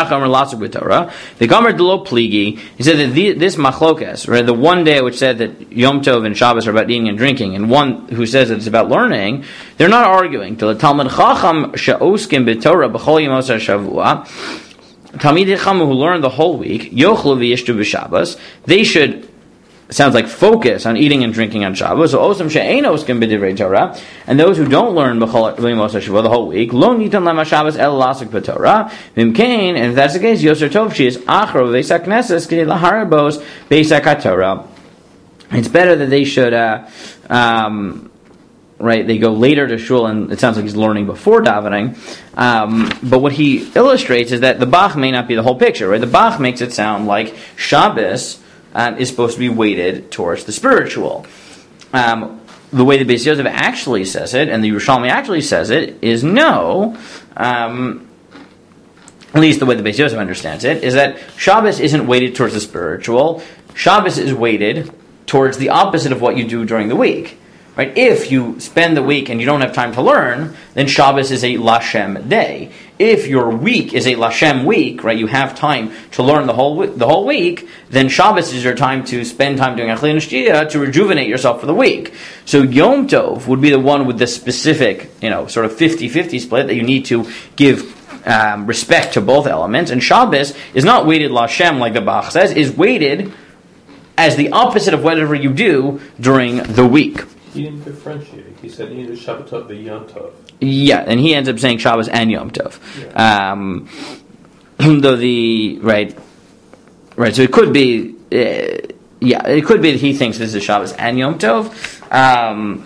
The Gomer Delo Pligi, he said that the, this machlokas, right, the one day which said that Yom Tov and Shabbos are about eating and drinking, and one who says that it's about learning, they're not arguing. To the Talmud Chacham she'oskim b'Torah b'chol yemos hashavua, Talmidei Chacham who learn the whole week, yochlu v'yishtu b'Shabbos, they should. Sounds like focus on eating and drinking on Shabbos. So osam she'enos can be divrei Torah, and those who don't learn the whole week, lo nitan lema Shabbos el lasik b'Torah. V'imkein, and if that's the case, yoser tov she is achro v'eisak neses k'dei laharabos b'eisak haTorah. It's better that they should, uh, um, right? They go later to shul, and it sounds like he's learning before davening. Um, but what he illustrates is that the Bach may not be the whole picture, right? The Bach makes it sound like Shabbos. Um, is supposed to be weighted towards the spiritual. Um, the way the Beis Yosef actually says it, and the Yerushalmi actually says it, is no. Um, at least the way the Beis Yosef understands it, is that Shabbos isn't weighted towards the spiritual. Shabbos is weighted towards the opposite of what you do during the week. Right? If you spend the week and you don't have time to learn, then Shabbos is a Lashem day. If your week is a Lashem week, right, you have time to learn the whole the whole week, then Shabbos is your time to spend time doing Achlei Neshtia to rejuvenate yourself for the week. So Yom Tov would be the one with the specific, you know, sort of fifty-fifty split that you need to give um, respect to both elements. And Shabbos is not weighted Lashem like the Bach says, is weighted as the opposite of whatever you do during the week. He didn't differentiate. He said either Shabbat Tov or Yom Tov. Yeah, and he ends up saying Shabbos and Yom Tov. Yeah. Um, though the right, right. So it could be, uh, yeah, it could be that he thinks this is Shabbos and Yom Tov. Um,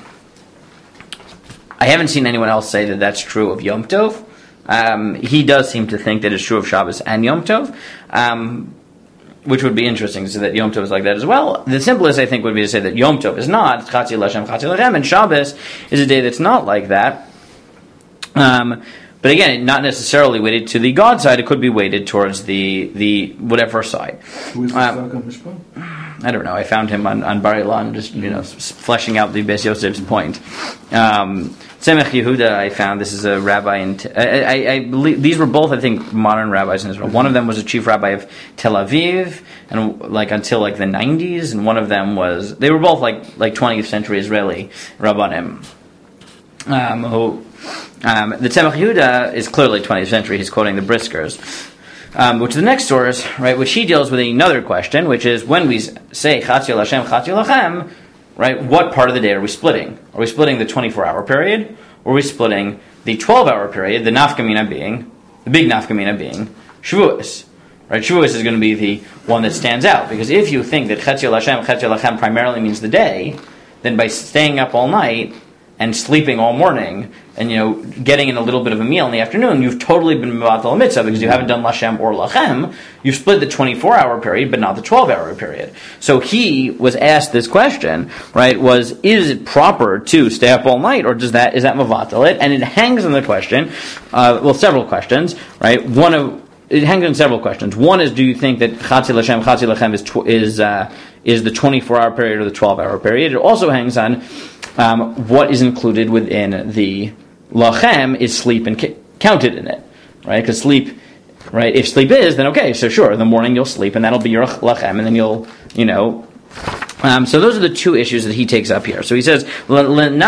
I haven't seen anyone else say that that's true of Yom Tov. Um, he does seem to think that it's true of Shabbos and Yom Tov. Um, Which would be interesting to say that Yom Tov is like that as well. The simplest, I think, would be to say that Yom Tov is not Chatzi Lashem, Chatzi Lashem, and Shabbos is a day that's not like that. Um, but again, not necessarily weighted to the God side. It could be weighted towards the the whatever side. Who is the um, I don't know. I found him on, on Bar Ilan, just you know, fleshing out the Beis Yosef's point. Um, Tzemach Yehuda, I found this is a rabbi in. T- I, I, I believe these were both, I think, modern rabbis in Israel. One of them was a chief rabbi of Tel Aviv, and like until like the nineties, and one of them was. They were both like like twentieth century Israeli rabbanim. Um, who um, the Tzemach Yehuda is clearly twentieth century. He's quoting the Briskers. Um, which is the next source, right, which he deals with another question, which is when we say Chatzi Lashem, Chatzi Lachem, right, what part of the day are we splitting? Are we splitting the twenty-four hour period, or are we splitting the twelve hour period, the nafkamina being, the big nafkamina being Shavuos? Right, Shavuos is going to be the one that stands out, because if you think that Chatzi Lashem, Chatzi Lachem primarily means the day, then by staying up all night and sleeping all morning, and you know, getting in a little bit of a meal in the afternoon, you've totally been mevatel mitzvah because you haven't done lashem or lachem. You've split the twenty-four hour period, but not the twelve hour period. So he was asked this question, right? Was is it proper to stay up all night, or does that is that mevatel it? And it hangs on the question, uh, well, several questions, right? One of it hangs on several questions. One is, do you think that Chatzi Lashem, Chatzi Lachem is tw- is uh, is the twenty-four hour period or the twelve hour period? It also hangs on um, what is included within the Lachem. Is sleep and ca- counted in it, right? Because sleep, right? If sleep is, then okay, so sure, in the morning you'll sleep, and that'll be your Lachem, and then you'll, you know. Um, so those are the two issues that he takes up here. So he says, right?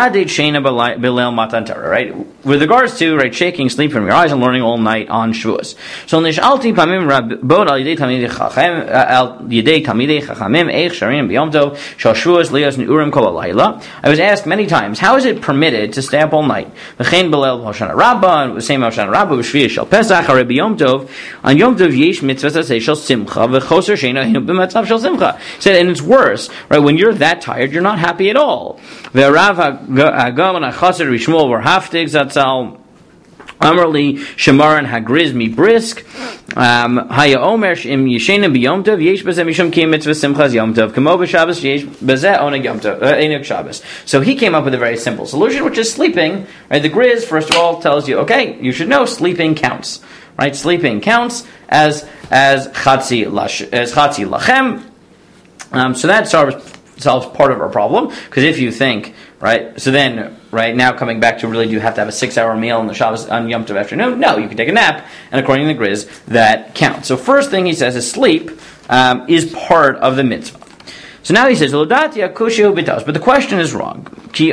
With regards to, right, shaking sleep from your eyes and learning all night on Shavuos. So Nishalti Pamim Rabbot al Yedei Talmidei Chachamim al Yedei Talmidei Chachamim Eich Sharim B'Yom Tov Shal Shavuos Lios Neurim Kol Halayla. I was asked many times, how is it permitted to stay up all night? V'chein B'Leil Hoshana Rabbah, the same Hoshana Rabbah V'Shviyah Shal Pesach Harei B'Yom Tov. On Yom Tov Yesh Mitzvah Tasei Shal Simcha V'Choser Sheina Hinu B'Matzav Shal Simcha. He said, and it's worse. Right, when you're that tired, you're not happy at all. Ve'arav hagam and hachaser rishmol were haftig zatzal amarli shemaran hagriz mi brisk haya omer im yeshena b'yom tov yesh b'zeh mishum ki mitzvah simchas yom tov kamo b'shabbos yesh b'zeh oneg yom tov oneg Shabbos. So he came up with a very simple solution, which is sleeping. Right, the Grizz first of all tells you, okay, you should know sleeping counts. Right, sleeping counts as as chatzi lash as chatzi lachem. Um, so that solves, solves part of our problem, because if you think, right, so then, right, now coming back to really, do you have to have a six-hour meal on the Shabbos on Yom Tov afternoon? No, you can take a nap, and according to the Grizz, that counts. So first thing he says is sleep um, is part of the mitzvah. So now he says, but the question is wrong.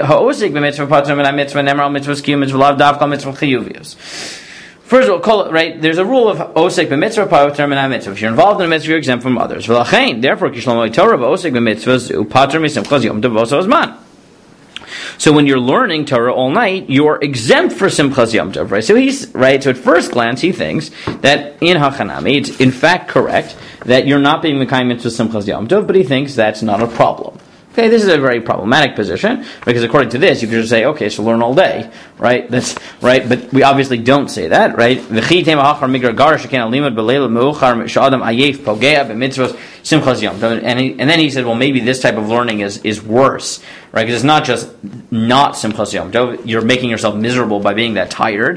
First of all, call it, right, there's a rule of osek b'mitzvah, pater min ha-mitzvah. If you're involved in a mitzvah, you're exempt from others. Therefore, kishlomoi Torah b'osek b'mitzvah pater misimchas yom tov v'oso zman. So when you're learning Torah all night, you're exempt for Simchas Yom Tov, right? So he's right. So at first glance, he thinks that in Hachanami, it's in fact correct that you're not being Mekayim mitzvah Simchas Yom Tov, but he thinks that's not a problem. Okay, this is a very problematic position, because according to this, you could just say, okay, so learn all day, right? That's right, but we obviously don't say that, right? And, he, and then he said, well, maybe this type of learning is, is worse, right? Because it's not just not Simchas Yom Tov, you're making yourself miserable by being that tired.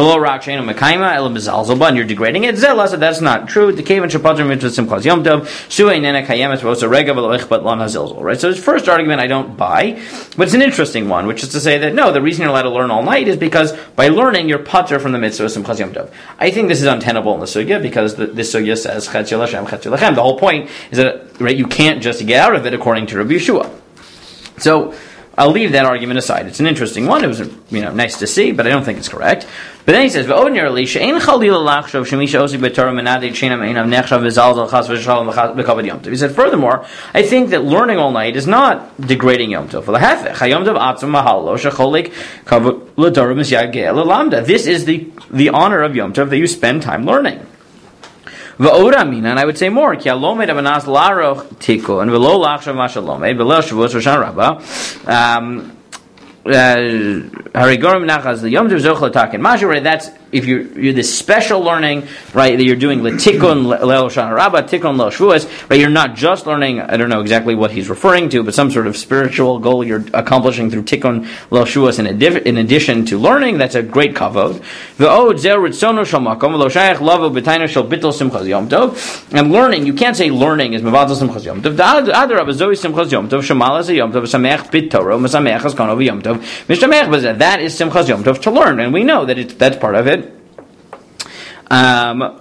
And you're degrading it. So that's not true. Right? So his first argument I don't buy, but it's an interesting one, which is to say that no, the reason you're allowed to learn all night is because by learning you're pater from the mitzvah of Simchas Yom Tov. I think this is untenable in the sugya, because the, this sugya says Chetz Hashem, Chetz Lachem. The whole point is that, right, you can't just get out of it according to Rabbi Yeshua. So I'll leave that argument aside. It's an interesting one. It was, you know, nice to see, but I don't think it's correct. But then he says, "Ordinarily, she'ein chalila lachshov shemisha osik b'torah menadei sheina meinav nechshav v'zalzal chas v'shalom b'kavod Yom Tov." He said, furthermore, I think that learning all night is not degrading Yom Tov. This is the the honor of Yom Tov, that you spend time learning. And I would say more. Um, that's if you're, you're this special learning, right, that you're doing l'tikun le'el Shana Rabbah, tikun le'el Shavuos, right, you're not just learning, I don't know exactly what he's referring to, but some sort of spiritual goal you're accomplishing through tikun le'el Shavuos in, adif- in addition to learning. That's a great kavod. And learning, you can't say learning is mevatel simchas Yom Tov. That is simchas Yom Tov, to learn, and we know that it's, that's part of it. Um,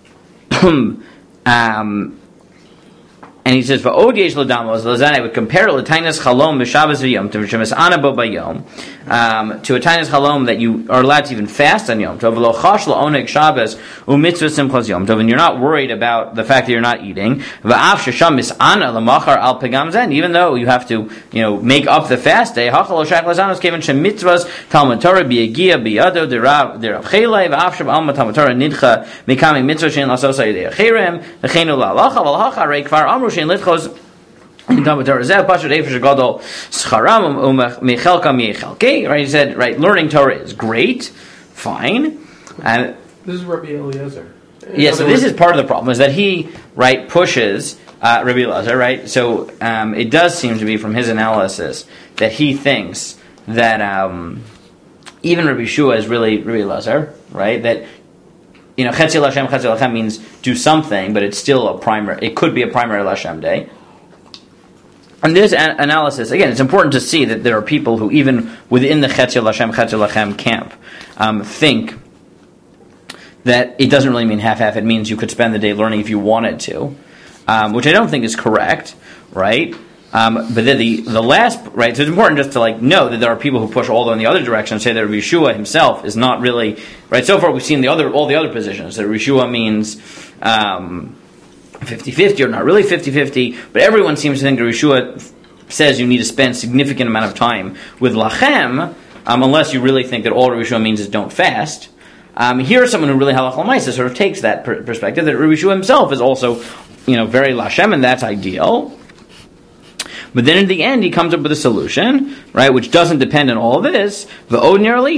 um, and he says, "Va'od yesh l'damos l'zan." I would compare it l'tainas chalom b'Shabbos v'Yom Tov shemes ana bo b'Yom, um, to a tainas chalom that you are allowed to even fast on Yom Tov. V'lo chash la'oneg Shabbos u'mitzvah simchas Yom Tov, and you're not worried about the fact that you're not eating. Va'af shesham mis'ana l'machar al pegam zen, even though you have to, you know, make up the fast day. Hachal lo shach l'zanos kevan shemitzvahs Talmud Torah bi'egia biyado derav derav chelei va'af sheb alma Talmud Torah nidcha mikami mitzvah shein lasosa yidei achirem v'cheinu la'alacha v'alacha rei kvar amru shein litchos in Talmud Torah zeh pashut efish gadol scharam umechelkam yechelkei. Right, he said, right, learning Torah is great, fine, and this is Rabbi Eliezer. Yeah, so this is part of the problem, is that he, right, pushes uh, Rabbi Eliezer, right? So um, it does seem to be, from his analysis, that he thinks that um, even Rabbi Yeshua is really Rabbi Eliezer, right? That, you know, Chetz Hashem, Chetz Lachem means do something, but it's still a primary, it could be a primary Lashem day. And this an- analysis, again, it's important to see that there are people who, even within the Chetz Hashem, Chetz Lachem camp, um, think that it doesn't really mean half-half. It means you could spend the day learning if you wanted to, um, which I don't think is correct, right? Um, but then the the last, right? So it's important just to like know that there are people who push all in the other direction and say that Yeshua himself is not really right. So far, we've seen the other all the other positions that Yeshua means um, fifty-fifty or not really fifty-fifty, but everyone seems to think that Yeshua says you need to spend significant amount of time with lachem, um, unless you really think that all Yeshua means is don't fast. Um, here's someone who really halachah l'maaseh sort of takes that per- perspective that Rabbi Yeshua himself is also, you know, very lashem, and that's ideal. But then in the end, he comes up with a solution, right, which doesn't depend on all of this. Right?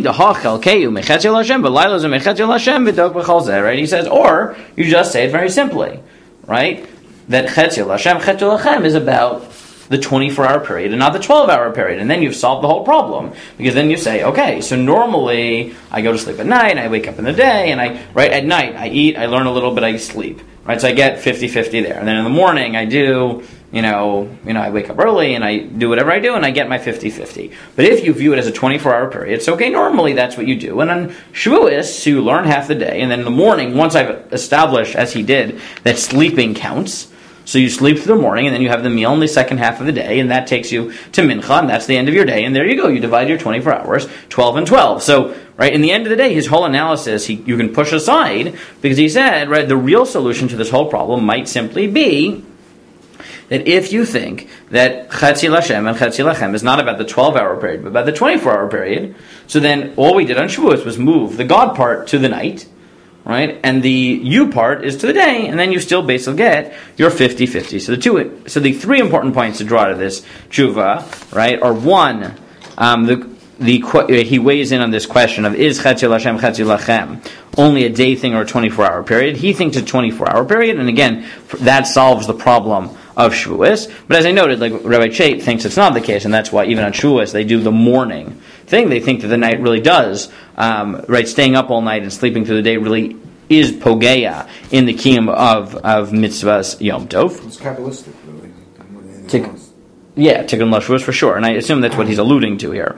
He says, or you just say it very simply, right? That Chetz Hashem, Chetz Lachem is about the twenty-four hour period and not the twelve hour period. And then you've solved the whole problem. Because then you say, okay, so normally I go to sleep at night, I wake up in the day, and I, right, at night I eat, I learn a little bit, I sleep. Right, so I get fifty-fifty there. And then in the morning I do, you know, you know, I wake up early and I do whatever I do and I get my fifty-fifty. But if you view it as a twenty-four hour period, it's okay, normally that's what you do. And on Shavuos, so you learn half the day, and then in the morning, once I've established, as he did, that sleeping counts, so you sleep through the morning, and then you have the meal in the second half of the day, and that takes you to Mincha, and that's the end of your day, and there you go. You divide your twenty-four hours, twelve and twelve. So, right, in the end of the day, his whole analysis, he, you can push aside, because he said, right, the real solution to this whole problem might simply be that if you think that Chetzi Lashem and Chetzi Lachem is not about the twelve hour period, but about the twenty-four hour period, so then all we did on Shavuos was move the God part to the night, right? And the you part is to the day, and then you still basically get your fifty-fifty. So the two, so the three important points to draw out of this tshuva, right, are one, um, the the he weighs in on this question of is Chetzi Lashem Chetzi Lachem only a day thing or a twenty-four hour period? He thinks a twenty-four hour period, and again, that solves the problem of Shavuos. But as I noted, like Rabbi Chait thinks it's not the case, and that's why even on Shavuos they do the morning thing. They think that the night really does, um, right, staying up all night and sleeping through the day really is pogeya in the kiyum of, of mitzvahs Yom Tov. It's Kabbalistic, really. Tik- yeah, Tikkun Shavuos for sure, and I assume that's what he's alluding to here.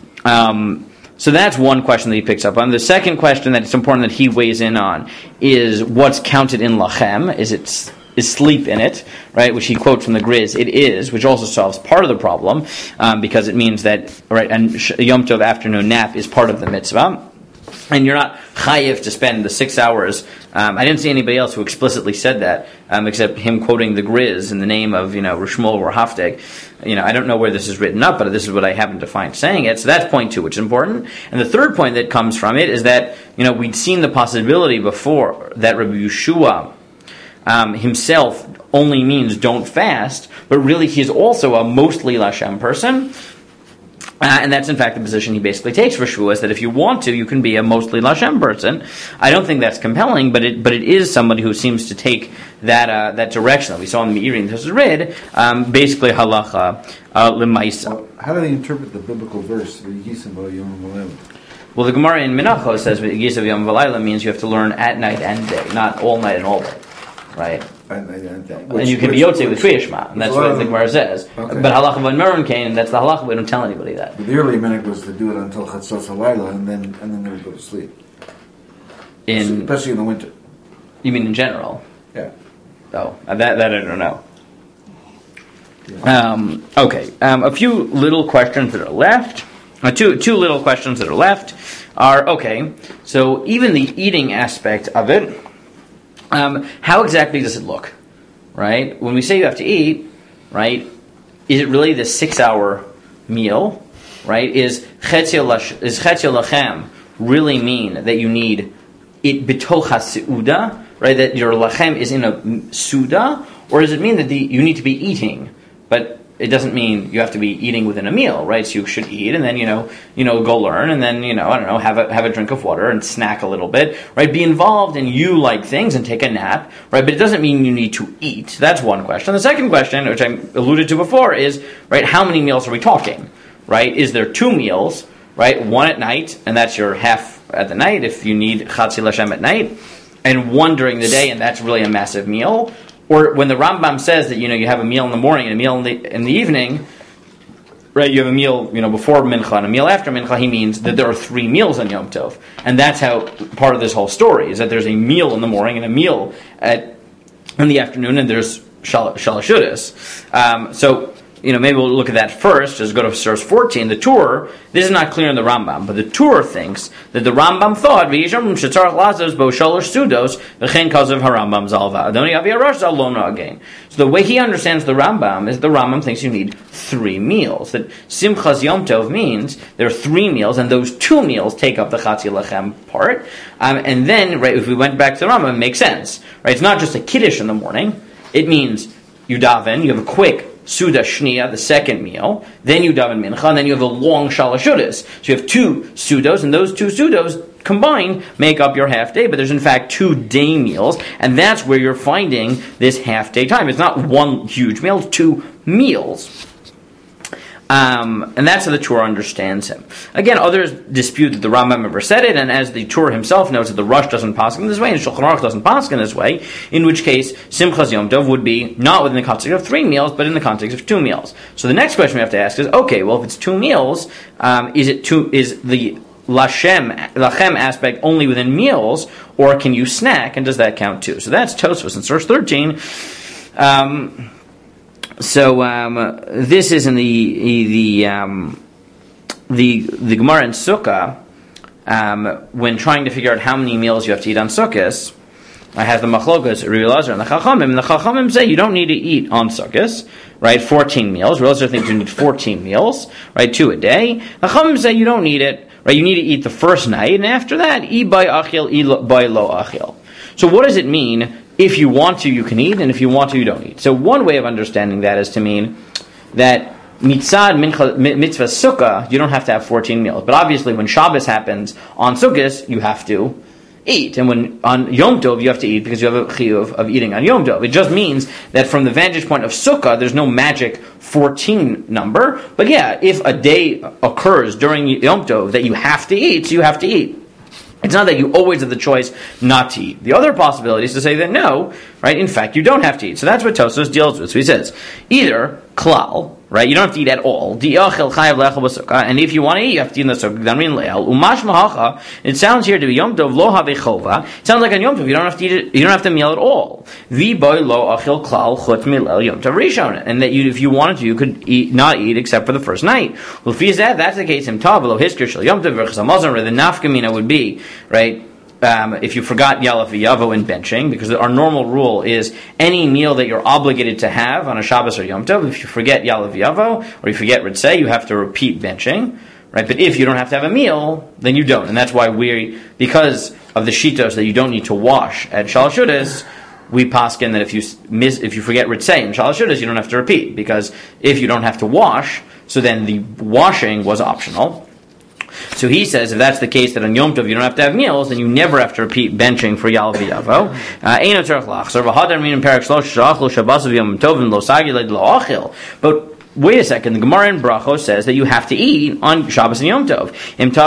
Um, so that's one question that he picks up on. The second question that it's important that he weighs in on is what's counted in Lachem. Is it is sleep in it, right? Which he quotes from the Griz. It is, which also solves part of the problem, um, because it means that, right, and Yom Tov afternoon nap is part of the mitzvah. And you're not chayiv to spend the six hours. Um, I didn't see anybody else who explicitly said that, um, except him quoting the Griz in the name of, you know, Rishmol or Haftig. You know, I don't know where this is written up, but this is what I happen to find saying it. So that's point two, which is important. And the third point that comes from it is that, you know, we'd seen the possibility before that Rabbi Yeshua um, himself only means don't fast, but really he's also a mostly Lashem person. Uh, and that's in fact the position he basically takes for Shavuos, that if you want to, you can be a mostly Lashem person. I don't think that's compelling, but it but it is somebody who seems to take that uh, that direction that we saw in the Me'irin Tosrid, um, basically halacha uh, l'maisa. Well, how do they interpret the biblical verse? Well, the Gemara in Menachos says Yisav Yom V'Layla means you have to learn at night and day, not all night and all day, right? And, and, and, and, which, and you can be Yotze with Kriyashma, and that's what the Gemara says. Okay. But halacha von Meron came, and that's the halacha. We don't tell anybody that. But the early minute was to do it until Chatzos Halayla, and then and then they would go to sleep. In especially in the winter. You mean in general? Yeah. Oh, that that I don't know. Yeah. Um, okay, um, a few little questions that are left. Uh, two two little questions that are left are okay. So even the eating aspect of it. Um, how exactly does it look, right? When we say you have to eat, right, is it really the six-hour meal, right? Is Chetzi Lachem really mean that you need it bitocha seuda, right, that your lachem is in a suda, or does it mean that the, you need to be eating, but it doesn't mean you have to be eating within a meal, right? So you should eat, and then you know, you know, go learn, and then you know, I don't know, have a have a drink of water and snack a little bit, right? Be involved in you like things and take a nap, right? But it doesn't mean you need to eat. That's one question. The second question, which I alluded to before, is right, how many meals are we talking, right? Is there two meals, right? One at night, and that's your half at the night if you need Chatzi Lashem at night, and one during the day, and that's really a massive meal. Or when the Rambam says that, you know, you have a meal in the morning and a meal in the, in the evening, right, you have a meal, you know, before Mincha and a meal after Mincha, he means that there are three meals on Yom Tov. And that's how part of this whole story is that there's a meal in the morning and a meal at in the afternoon, and there's Shalashudas. Um, so, you know, maybe we'll look at that first. Just go to source fourteen. The Tur, this is not clear in the Rambam, but the Tur thinks that the Rambam thought v'yisham shetzarach lazos bo shalosh sudos v'chein kazav harambam zalva adoni aviarash zalona again. So the way he understands the Rambam is the Rambam thinks you need three meals. That Simchas Yom Tov means there are three meals, and those two meals take up the Chatzi Lachem part. Um, and then, right, if we went back to the Rambam, it makes sense. Right, it's not just a kiddush in the morning. It means you daven, you have a quick Suda Shnia, the second meal, then you daven Mincha, and then you have a long Shalashudas. So you have two Sudos, and those two Sudos combined make up your half day, but there's in fact two day meals, and that's where you're finding this half day time. It's not one huge meal, it's two meals. Um, and that's how the Torah understands him. Again, others dispute that the Rambam ever said it, and as the Torah himself notes that the Rush doesn't paskin in this way, and Shulchan Aruch doesn't paskin in this way, in which case Simchas Yom Tov would be not within the context of three meals, but in the context of two meals. So the next question we have to ask is, okay, well, if it's two meals, um, is it two? Is the Lachem, lachem aspect only within meals, or can you snack, and does that count too? So that's Tosfos in source thirteen. Um, So um, this is in the the um, the the Gemara in Sukkah um, when trying to figure out how many meals you have to eat on Sukkos. I have the Machlokas, Rabbi Elazar, and the Chachamim. And the Chachamim say you don't need to eat on Sukkos, right? Fourteen meals. Rabbi Elazar thinks you need fourteen meals, right? Two a day. The Chachamim say you don't need it, right? You need to eat the first night, and after that, eat by achil, eat by lo achil. So what does it mean? If you want to, you can eat, and if you want to, you don't eat. So one way of understanding that is to mean that mitzad mitzvah sukkah, you don't have to have fourteen meals. But obviously when Shabbos happens on Sukkot, you have to eat. And when on Yom Tov, you have to eat because you have a chiyuv of eating on Yom Tov. It just means that from the vantage point of sukkah, there's no magic fourteen number. But yeah, if a day occurs during Yom Tov that you have to eat, so you have to eat. It's not that you always have the choice not to eat. The other possibility is to say that no, right, in fact, you don't have to eat. So that's what Tosfos deals with. So he says, either klal, right, you don't have to eat at all, and if you want to eat, you have to eat in the sukkah. It sounds here to be Yom Tov lo havechova. It sounds like on Yom Tov you don't have to eat it, you don't have to meal at all. And that you, if you wanted to, you could eat, not eat except for the first night. Well, if that, that's the case in Tav, Yom Tov versus Hamazon, where the nafkamina would be, right, Um, if you forgot Yalav V'Yavo in benching, because our normal rule is any meal that you're obligated to have on a Shabbos or Yom Tov, if you forget Yalav V'Yavo, or you forget Ritzeh, you have to repeat benching, right? But if you don't have to have a meal, then you don't. And that's why we, because of the shitos that you don't need to wash at Shalosh Shudas, we paskin that if you miss, if you forget Ritzeh in Shalosh Shudas, you don't have to repeat, because if you don't have to wash, so then the washing was optional. So he says, if that's the case, that on Yom Tov you don't have to have meals, then you never have to repeat benching for Yalav V'Yavo. But wait a second, the Gemara in Brachos says that you have to eat on Shabbos and Yom Tov.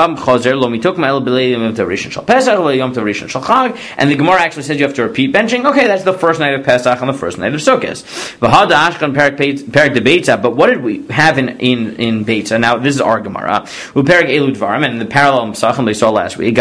And the Gemara actually says you have to repeat benching. Okay, that's the first night of Pesach and the first night of Sukkot. But what did we have in, in, in Beitza? Now, this is our Gemara. And the parallel Pesachim they saw last week.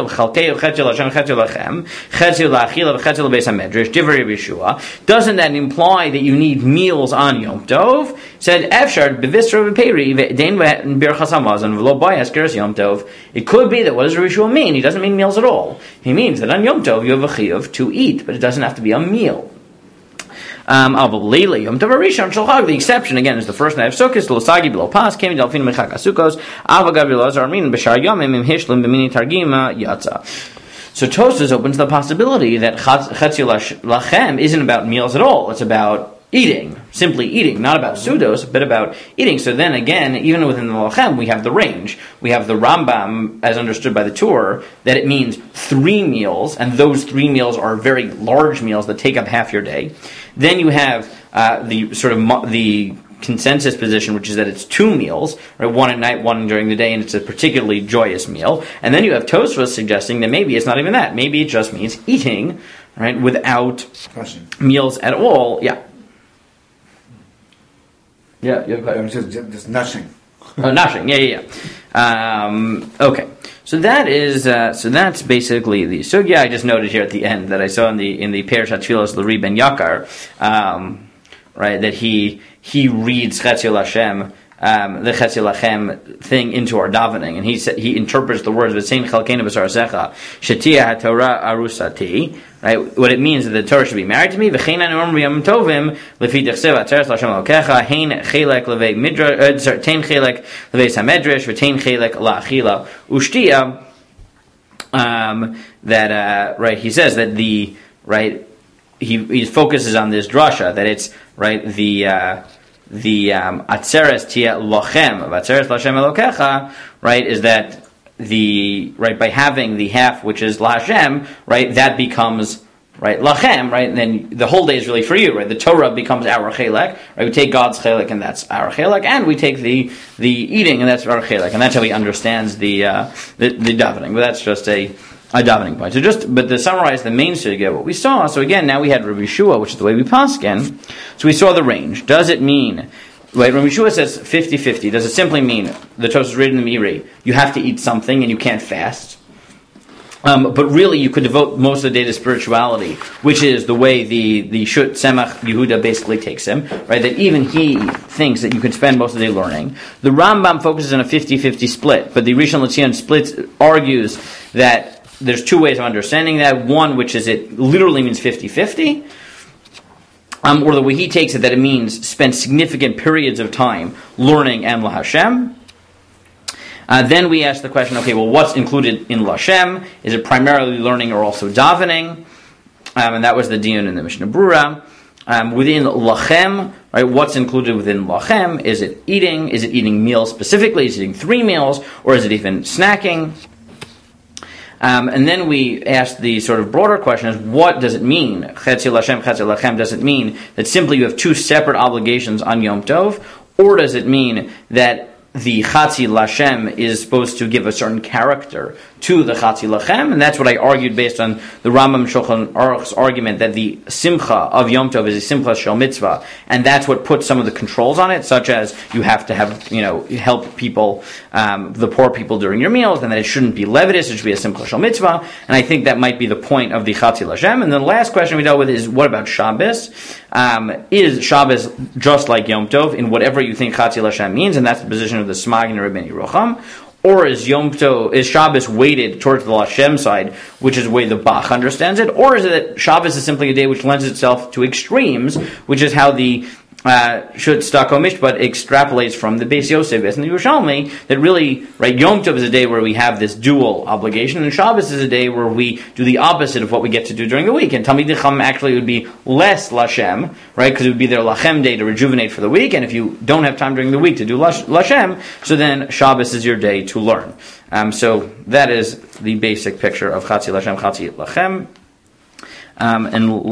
Doesn't that imply that you need meals on Yom Tov? Said Efshar bevisra v'peri ve'dein berachas hamazon v'lo bayas keres Yom Tov. It could be that what does Rabbi Yeshua mean? He doesn't mean meals at all. He means that on Yom Tov you have a chiyuv to eat, but it doesn't have to be a meal. Um, the exception again is the first night of Sukkot. Losagi below pas came delfin mechak asukos avagav bilazar min b'shar yomim im hishlim b'mini targima yatza. So Tosfos opens the possibility that Chetzi Lachem isn't about meals at all. It's about eating, simply eating, not about pseudos, but about eating. So then again, even within the Lachem, we have the range. We have the Rambam, as understood by the Torah, that it means three meals, and those three meals are very large meals that take up half your day. Then you have uh, the sort of the consensus position, which is that it's two meals, right? One at night, one during the day, and it's a particularly joyous meal. And then you have Tosfos suggesting that maybe it's not even that. Maybe it just means eating, right, without Question. meals at all. Yeah. Yeah, you have a question. Just, just nushing. Oh, nushing. Yeah, yeah, yeah. Um, okay. So that is, uh, so that's basically the sugya. I just noted here at the end that I saw in the in the Parashat Tfilos L'Ri Ben Yakar, um, right, that he he reads Chetzi Lashem, um, the Chetzi Lachem thing into our davening, and he sa- he interprets the words V'tzein Chalkeinu B'Sarasecha Shetia HaTorah Arusati. Right, what it means is that the Torah should be married to me. V'chein anu b'yom tovim lefi dechsev atzeres l'Hashem Elokecha hein chelek levei midrash tein chelek levei samedrash v'tein chelek la'achila ushtia. Um, that uh, right, he says that the right he he focuses on this drasha that it's right the uh, the um, atzeres tia lochem of atzeres l'Hashem Elokecha, right, is that the right by having the half which is LaHashem, right, that becomes right lachem, right, and then the whole day is really for you, right? The Torah becomes our chelek, right? We take God's chelek and that's our chelek, and we take the the eating and that's our chelek, and that's how he understands the uh, the, the davening. But that's just a a davening point. So just but to summarize the main sugya, what we saw. So again, now we had Rabbi Yeshua, which is the way we paskin. So we saw the range. Does it mean? Right, when Yeshua says fifty-fifty, does it simply mean, the Tosfos is written in the Meiri, you have to eat something and you can't fast? Um, but really, you could devote most of the day to spirituality, which is the way the, the Shut Tzemach Yehuda basically takes him, right? That even he thinks that you could spend most of the day learning. The Rambam focuses on a fifty-fifty split, but the Rishon LeZion splits argues that there's two ways of understanding that. One, which is it literally means fifty-fifty, Um, or the way he takes it, that it means spend significant periods of time learning and LaHashem. Uh, then we ask the question, okay, well, what's included in LaHashem? Is it primarily learning or also davening? Um, and that was the diyun in the Mishnah Brura. Um, within Lachem, right, what's included within Lachem? Is it eating? Is it eating meals specifically? Is it eating three meals? Or is it even snacking? Um, and then we asked the sort of broader question is, what does it mean? Chetzi Lashem, Chetzi Lachem, does it mean that simply you have two separate obligations on Yom Tov? Or does it mean that the Chatzi Lashem is supposed to give a certain character to the Chatzi Lachem? And that's what I argued based on the Rambam Shulchan Aruch's argument that the Simcha of Yom Tov is a Simcha Shel Mitzvah, and that's what puts some of the controls on it, such as you have to have, you know, help people, um, the poor people during your meals, and that it shouldn't be levitus, it should be a Simcha Shel Mitzvah, and I think that might be the point of the Chatzi Lashem. And then the last question we dealt with is, what about Shabbos? Um, is Shabbos just like Yom Tov in whatever you think Chatzi Lashem means, and that's the position of the Smag and Rabbeinu Yerucham? Or is Yom Tov, is Shabbos weighted towards the Lashem side, which is the way the Bach understands it? Or is it that Shabbos is simply a day which lends itself to extremes, which is how the uh, Shut Stako Mishpat extrapolates from the Beis Yosef and the Yerushalmi, that really, right, Yom Tov is a day where we have this dual obligation, and Shabbos is a day where we do the opposite of what we get to do during the week. And Talmidei Chacham actually would be less Lashem, right, because it would be their Lachem day to rejuvenate for the week, and if you don't have time during the week to do Lash- Lashem, so then Shabbos is your day to learn. Um, so that is the basic picture of Chatzi Lashem, Chatzi Lachem. Um, and